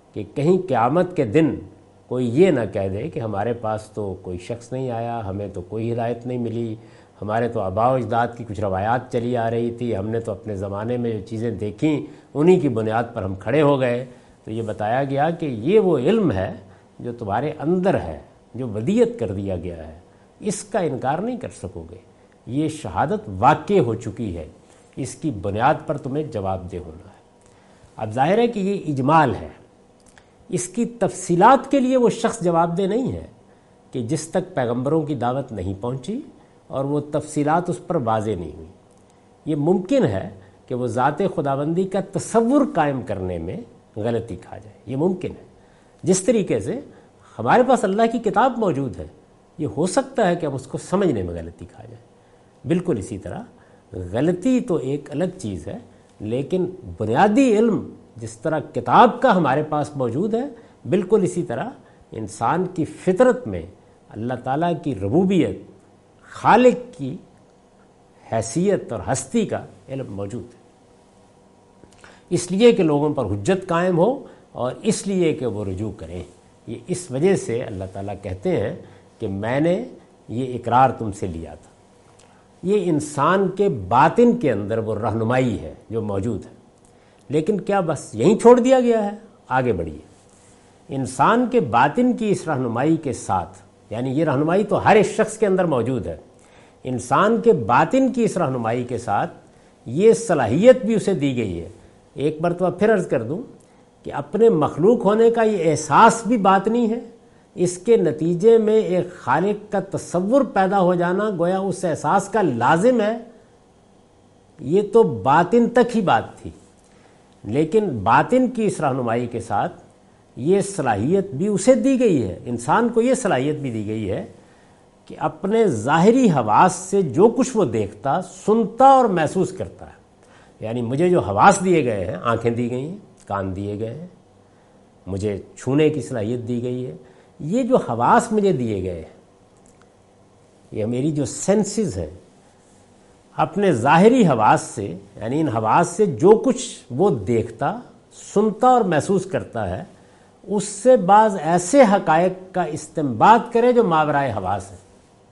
کہ کہیں قیامت کے دن کوئی یہ نہ کہہ دے کہ ہمارے پاس تو کوئی شخص نہیں آیا، ہمیں تو کوئی ہدایت نہیں ملی، ہمارے تو آباء و اجداد کی کچھ روایات چلی آ رہی تھی، ہم نے تو اپنے زمانے میں جو چیزیں دیکھیں انہی کی بنیاد پر ہم کھڑے ہو گئے۔ تو یہ بتایا گیا کہ یہ وہ علم ہے جو تمہارے اندر ہے، جو ودیت کر دیا گیا ہے، اس کا انکار نہیں کر سکو گے، یہ شہادت واقع ہو چکی ہے، اس کی بنیاد پر تمہیں جواب دہ ہونا ہے۔ اب ظاہر ہے کہ یہ اجمال ہے، اس کی تفصیلات کے لیے وہ شخص جواب دہ نہیں ہے کہ جس تک پیغمبروں کی دعوت نہیں پہنچی اور وہ تفصیلات اس پر واضح نہیں ہوئی۔ یہ ممکن ہے کہ وہ ذات خداوندی کا تصور قائم کرنے میں غلطی کھا جائے، یہ ممکن ہے۔ جس طریقے سے ہمارے پاس اللہ کی کتاب موجود ہے، یہ ہو سکتا ہے کہ ہم اس کو سمجھنے میں غلطی کھا جائے۔ بالکل اسی طرح غلطی تو ایک الگ چیز ہے، لیکن بنیادی علم جس طرح کتاب کا ہمارے پاس موجود ہے، بالکل اسی طرح انسان کی فطرت میں اللہ تعالیٰ کی ربوبیت، خالق کی حیثیت اور ہستی کا علم موجود ہے، اس لیے کہ لوگوں پر حجت قائم ہو اور اس لیے کہ وہ رجوع کریں۔ یہ اس وجہ سے اللہ تعالیٰ کہتے ہیں کہ میں نے یہ اقرار تم سے لیا تھا۔ یہ انسان کے باطن کے اندر وہ رہنمائی ہے جو موجود ہے، لیکن کیا بس یہیں چھوڑ دیا گیا ہے؟ آگے بڑھیے۔ انسان کے باطن کی اس رہنمائی کے ساتھ، یعنی یہ رہنمائی تو ہر ایک شخص کے اندر موجود ہے، انسان کے باطن کی اس رہنمائی کے ساتھ یہ صلاحیت بھی اسے دی گئی ہے۔ ایک مرتبہ پھر عرض کر دوں کہ اپنے مخلوق ہونے کا یہ احساس بھی باطنی ہے، اس کے نتیجے میں ایک خالق کا تصور پیدا ہو جانا گویا اس احساس کا لازم ہے، یہ تو باطن تک ہی بات تھی، لیکن باطن کی اس رہنمائی کے ساتھ یہ صلاحیت بھی اسے دی گئی ہے، انسان کو یہ صلاحیت بھی دی گئی ہے کہ اپنے ظاہری حواس سے جو کچھ وہ دیکھتا، سنتا اور محسوس کرتا ہے، یعنی مجھے جو حواس دیے گئے ہیں، آنکھیں دی گئی ہیں، کان دیے گئے ہیں، مجھے چھونے کی صلاحیت دی گئی ہے، یہ جو حواس مجھے دیے گئے ہیں، یہ میری جو سینسز ہیں، اپنے ظاہری حواس سے، یعنی ان حواس سے جو کچھ وہ دیکھتا، سنتا اور محسوس کرتا ہے، اس سے بعض ایسے حقائق کا استنباط کرے جو ماورائے حواس ہیں۔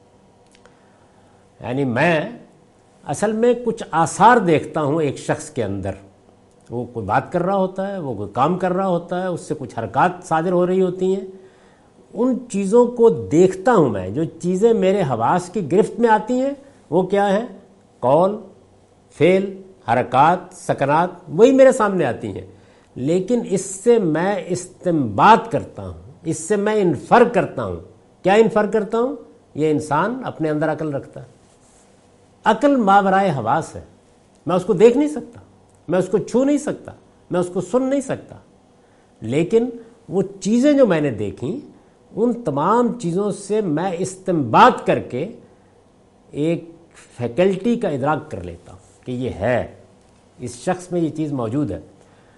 یعنی میں اصل میں کچھ آثار دیکھتا ہوں ایک شخص کے اندر، وہ کوئی بات کر رہا ہوتا ہے، وہ کوئی کام کر رہا ہوتا ہے، اس سے کچھ حرکات صادر ہو رہی ہوتی ہیں، ان چیزوں کو دیکھتا ہوں میں، جو چیزیں میرے حواس کی گرفت میں آتی ہیں وہ کیا ہیں؟ قول، فعل، حرکات، سکنات، وہی میرے سامنے آتی ہیں، لیکن اس سے میں استنباط کرتا ہوں، اس سے میں انفر کرتا ہوں۔ کیا انفر کرتا ہوں؟ یہ انسان اپنے اندر عقل رکھتا ہے، عقل ماورائے حواس ہے، میں اس کو دیکھ نہیں سکتا، میں اس کو چھو نہیں سکتا، میں اس کو سن نہیں سکتا، لیکن وہ چیزیں جو میں نے دیکھیں ان تمام چیزوں سے میں استنباط کر کے ایک فیکلٹی کا ادراک کر لیتا ہوں کہ یہ ہے، اس شخص میں یہ چیز موجود ہے۔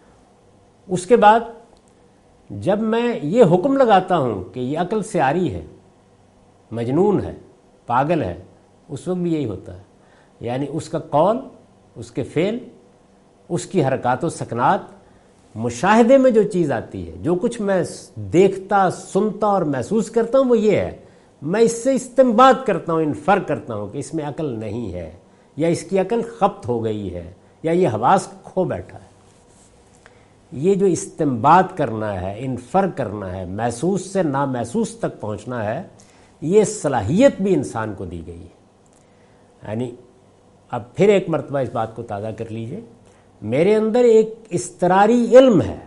اس کے بعد جب میں یہ حکم لگاتا ہوں کہ یہ عقل سے عاری ہے، مجنون ہے، پاگل ہے، اس وقت بھی یہی ہوتا ہے، یعنی اس کا قول، اس کے فعل، اس کی حرکات و سکنات، مشاہدے میں جو چیز آتی ہے، جو کچھ میں دیکھتا، سنتا اور محسوس کرتا ہوں وہ یہ ہے، میں اس سے استنباط کرتا ہوں، انفر کرتا ہوں کہ اس میں عقل نہیں ہے، یا اس کی عقل خبت ہو گئی ہے، یا یہ حواس کھو بیٹھا ہے۔ یہ جو استنباط کرنا ہے، انفر کرنا ہے، محسوس سے نامحسوس تک پہنچنا ہے، یہ صلاحیت بھی انسان کو دی گئی ہے۔ یعنی اب پھر ایک مرتبہ اس بات کو تازہ کر لیجئے، میرے اندر ایک اضطراری علم ہے،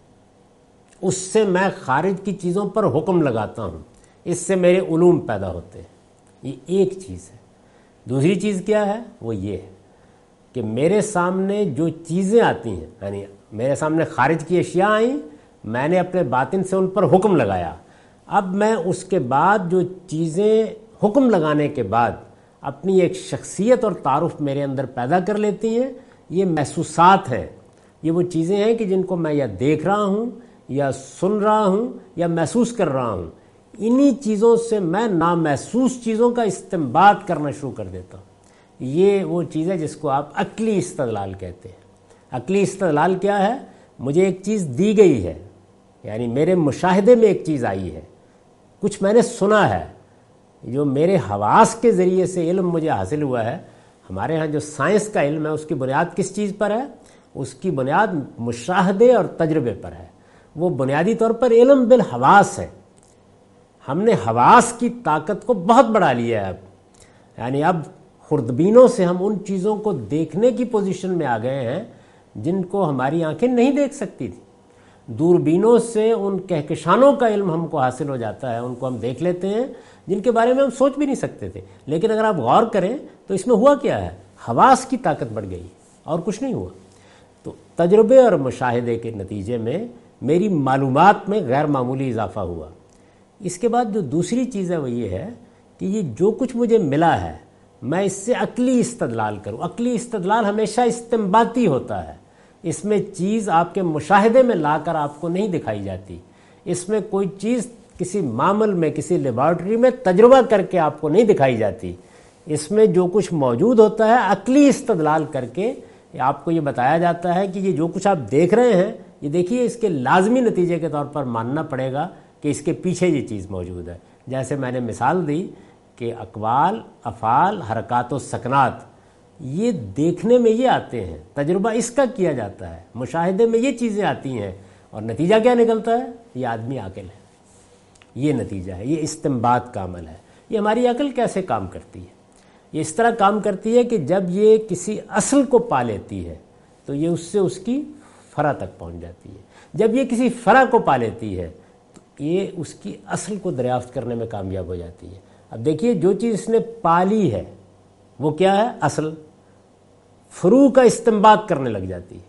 اس سے میں خارج کی چیزوں پر حکم لگاتا ہوں، اس سے میرے علوم پیدا ہوتے ہیں، یہ ایک چیز ہے۔ دوسری چیز کیا ہے؟ وہ یہ ہے کہ میرے سامنے جو چیزیں آتی ہیں، یعنی میرے سامنے خارج کی اشیاء آئیں، میں نے اپنے باطن سے ان پر حکم لگایا، اب میں اس کے بعد جو چیزیں حکم لگانے کے بعد اپنی ایک شخصیت اور تعارف میرے اندر پیدا کر لیتی ہیں، یہ محسوسات ہیں، یہ وہ چیزیں ہیں کہ جن کو میں یا دیکھ رہا ہوں، یا سن رہا ہوں، یا محسوس کر رہا ہوں، انہی چیزوں سے میں نامحسوس چیزوں کا استنباط کرنا شروع کر دیتا ہوں۔ یہ وہ چیز ہے جس کو آپ عقلی استدلال کہتے ہیں۔ عقلی استدلال کیا ہے؟ مجھے ایک چیز دی گئی ہے، یعنی میرے مشاہدے میں ایک چیز آئی ہے، کچھ میں نے سنا ہے، جو میرے حواس کے ذریعے سے علم مجھے حاصل ہوا ہے۔ ہمارے ہاں جو سائنس کا علم ہے اس کی بنیاد کس چیز پر ہے؟ اس کی بنیاد مشاہدے اور تجربے پر ہے۔ وہ بنیادی طور پر علم بالحواس ہے۔ ہم نے حواس کی طاقت کو بہت بڑھا لیا ہے اب، یعنی اب خوردبینوں سے ہم ان چیزوں کو دیکھنے کی پوزیشن میں آ گئے ہیں جن کو ہماری آنکھیں نہیں دیکھ سکتی تھی۔ دوربینوں سے ان کہکشانوں کا علم ہم کو حاصل ہو جاتا ہے، ان کو ہم دیکھ لیتے ہیں جن کے بارے میں ہم سوچ بھی نہیں سکتے تھے۔ لیکن اگر آپ غور کریں تو اس میں ہوا کیا ہے؟ حواس کی طاقت بڑھ گئی اور کچھ نہیں ہوا۔ تو تجربے اور مشاہدے کے نتیجے میں میری معلومات میں غیر معمولی اضافہ ہوا۔ اس کے بعد جو دوسری چیز ہے وہ یہ ہے کہ یہ جو کچھ مجھے ملا ہے میں اس سے عقلی استدلال کروں۔ عقلی استدلال ہمیشہ استنباطی ہوتا ہے، اس میں چیز آپ کے مشاہدے میں لا کر آپ کو نہیں دکھائی جاتی، اس میں کوئی چیز کسی معمل میں کسی لیبارٹری میں تجربہ کر کے آپ کو نہیں دکھائی جاتی، اس میں جو کچھ موجود ہوتا ہے عقلی استدلال کر کے آپ کو یہ بتایا جاتا ہے کہ یہ جو کچھ آپ دیکھ رہے ہیں یہ دیکھیے اس کے لازمی نتیجے کے طور پر ماننا پڑے گا کہ اس کے پیچھے یہ چیز موجود ہے۔ جیسے میں نے مثال دی کہ اقوال، افعال، حرکات و سکنات یہ دیکھنے میں یہ آتے ہیں، تجربہ اس کا کیا جاتا ہے، مشاہدے میں یہ چیزیں آتی ہیں، اور نتیجہ کیا نکلتا ہے؟ یہ آدمی عاقل ہے، یہ نتیجہ ہے، یہ استنباط کا عمل ہے۔ یہ ہماری عقل کیسے کام کرتی ہے؟ یہ اس طرح کام کرتی ہے کہ جب یہ کسی اصل کو پا لیتی ہے تو یہ اس سے اس کی فرع تک پہنچ جاتی ہے، جب یہ کسی فرع کو پا لیتی ہے تو یہ اس کی اصل کو دریافت کرنے میں کامیاب ہو جاتی ہے۔ اب دیکھیے جو چیز اس نے پالی ہے وہ کیا ہے؟ اصل۔ فروع کا استنباط کرنے لگ جاتی ہے،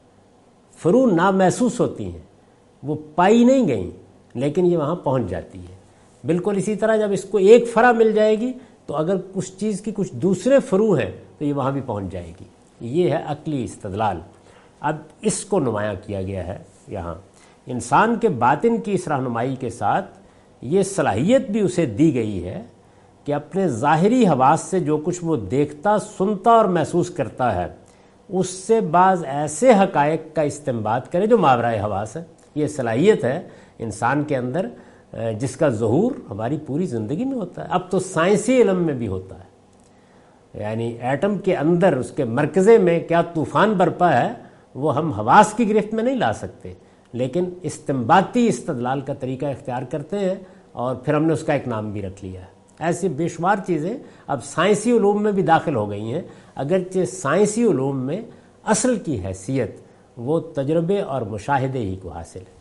فروع نامحسوس ہوتی ہیں، وہ پائی نہیں گئیں لیکن یہ وہاں پہنچ جاتی ہے۔ بالکل اسی طرح جب اس کو ایک فرع مل جائے گی تو اگر اس چیز کی کچھ دوسرے فروع ہیں تو یہ وہاں بھی پہنچ جائے گی۔ یہ ہے عقلی استدلال۔ اب اس کو نمایاں کیا گیا ہے یہاں انسان کے باطن کی اس رہنمائی کے ساتھ، یہ صلاحیت بھی اسے دی گئی ہے کہ اپنے ظاہری حواس سے جو کچھ وہ دیکھتا، سنتا اور محسوس کرتا ہے اس سے بعض ایسے حقائق کا استنباط کرے جو ماورائے حواس ہے۔ یہ صلاحیت ہے انسان کے اندر جس کا ظہور ہماری پوری زندگی میں ہوتا ہے، اب تو سائنسی علم میں بھی ہوتا ہے۔ یعنی ایٹم کے اندر اس کے مرکزے میں کیا طوفان برپا ہے وہ ہم حواس کی گرفت میں نہیں لا سکتے، لیکن استنباطی استدلال کا طریقہ اختیار کرتے ہیں اور پھر ہم نے اس کا ایک نام بھی رکھ لیا ہے۔ ایسی بے شمار چیزیں اب سائنسی علوم میں بھی داخل ہو گئی ہیں، اگرچہ سائنسی علوم میں اصل کی حیثیت وہ تجربے اور مشاہدے ہی کو حاصل ہے۔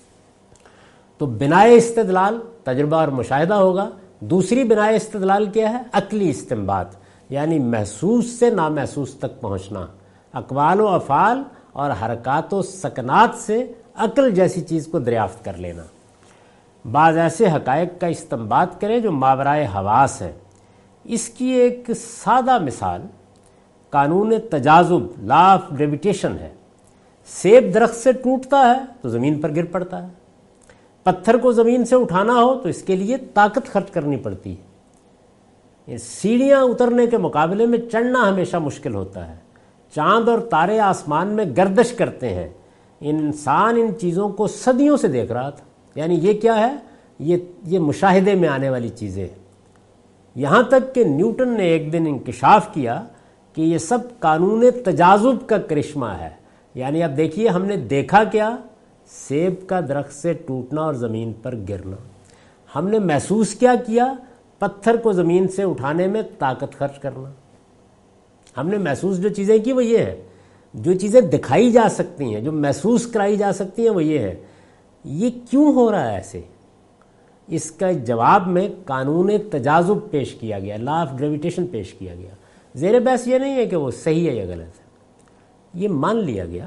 تو بنائے استدلال تجربہ اور مشاہدہ ہوگا۔ دوسری بنائے استدلال کیا ہے؟ عقلی استنباط، یعنی محسوس سے نامحسوس تک پہنچنا، اقوال و افعال اور حرکات و سکنات سے عقل جیسی چیز کو دریافت کر لینا۔ بعض ایسے حقائق کا استنباط کریں جو ماورائے حواس ہیں۔ اس کی ایک سادہ مثال قانون تجاذب، لا آف گریویٹیشن ہے۔ سیب درخت سے ٹوٹتا ہے تو زمین پر گر پڑتا ہے، پتھر کو زمین سے اٹھانا ہو تو اس کے لیے طاقت خرچ کرنی پڑتی ہے۔ سیڑھیاں اترنے کے مقابلے میں چڑھنا ہمیشہ مشکل ہوتا ہے۔ چاند اور تارے آسمان میں گردش کرتے ہیں، انسان ان چیزوں کو صدیوں سے دیکھ رہا تھا۔ یعنی یہ کیا ہے؟ یہ یہ مشاہدے میں آنے والی چیزیں، یہاں تک کہ نیوٹن نے ایک دن انکشاف کیا کہ یہ سب قانون تجاذب کا کرشمہ ہے۔ یعنی اب دیکھیے ہم نے دیکھا کیا؟ سیب کا درخت سے ٹوٹنا اور زمین پر گرنا۔ ہم نے محسوس کیا کیا؟ پتھر کو زمین سے اٹھانے میں طاقت خرچ کرنا۔ ہم نے محسوس جو چیزیں کی وہ یہ ہے، جو چیزیں دکھائی جا سکتی ہیں، جو محسوس کرائی جا سکتی ہیں وہ یہ ہے۔ یہ کیوں ہو رہا ہے ایسے؟ اس کا جواب میں قانون تجاذب پیش کیا گیا، لا آف گریویٹیشن پیش کیا گیا۔ زیر بحث یہ نہیں ہے کہ وہ صحیح ہے یا غلط ہے، یہ مان لیا گیا۔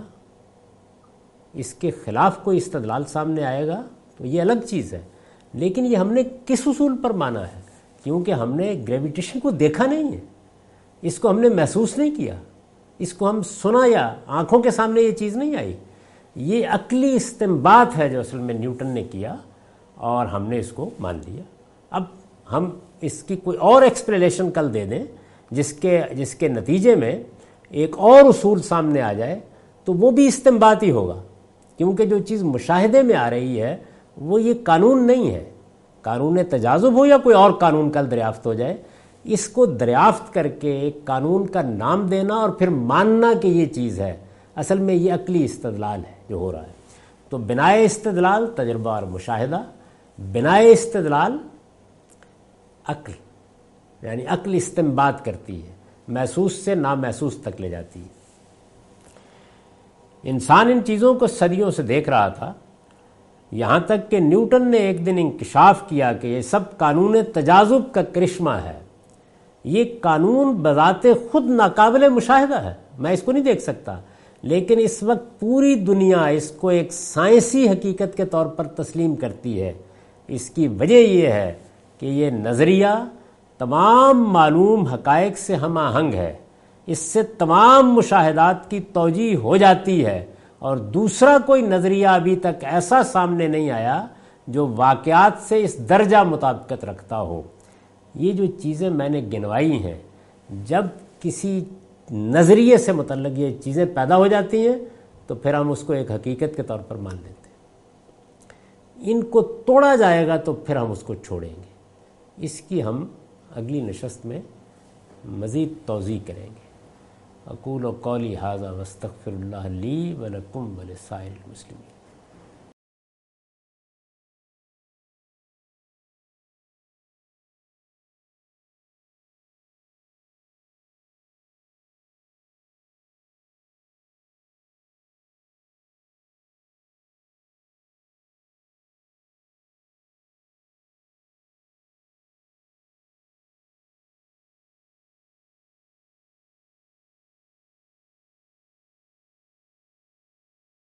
اس کے خلاف کوئی استدلال سامنے آئے گا تو یہ الگ چیز ہے، لیکن یہ ہم نے کس اصول پر مانا ہے؟ کیونکہ ہم نے گریویٹیشن کو دیکھا نہیں ہے، اس کو ہم نے محسوس نہیں کیا، اس کو ہم سنا یا آنکھوں کے سامنے یہ چیز نہیں آئی۔ یہ عقلی استنباط ہے جو اصل میں نیوٹن نے کیا اور ہم نے اس کو مان لیا۔ اب ہم اس کی کوئی اور ایکسپلینیشن کل دے دیں جس کے جس کے نتیجے میں ایک اور اصول سامنے آ جائے تو وہ بھی استنباطی ہوگا، کیونکہ جو چیز مشاہدے میں آ رہی ہے وہ یہ قانون نہیں ہے، قانون تجاذب ہو یا کوئی اور قانون کل دریافت ہو جائے، اس کو دریافت کر کے ایک قانون کا نام دینا اور پھر ماننا کہ یہ چیز ہے، اصل میں یہ عقلی استدلال ہے جو ہو رہا ہے۔ تو بنائے استدلال تجربہ اور مشاہدہ، بنائے استدلال عقل، یعنی عقل استنباط کرتی ہے، محسوس سے نامحسوس تک لے جاتی ہے۔ انسان ان چیزوں کو صدیوں سے دیکھ رہا تھا، یہاں تک کہ نیوٹن نے ایک دن انکشاف کیا کہ یہ سب قانون تجاذب کا کرشمہ ہے، یہ قانون بذات خود ناقابل مشاہدہ ہے، میں اس کو نہیں دیکھ سکتا، لیکن اس وقت پوری دنیا اس کو ایک سائنسی حقیقت کے طور پر تسلیم کرتی ہے۔ اس کی وجہ یہ ہے کہ یہ نظریہ تمام معلوم حقائق سے ہم آہنگ ہے، اس سے تمام مشاہدات کی توجیہ ہو جاتی ہے، اور دوسرا کوئی نظریہ ابھی تک ایسا سامنے نہیں آیا جو واقعات سے اس درجہ مطابقت رکھتا ہو۔ یہ جو چیزیں میں نے گنوائی ہیں، جب کسی نظریے سے متعلق یہ چیزیں پیدا ہو جاتی ہیں تو پھر ہم اس کو ایک حقیقت کے طور پر مان لیتے ہیں، ان کو توڑا جائے گا تو پھر ہم اس کو چھوڑیں گے۔ اس کی ہم اگلی نشست میں مزید توضیح کریں گے۔ اقول قولی ھذا واستغفر اللہ لی ولکم ولسائر المسلمین۔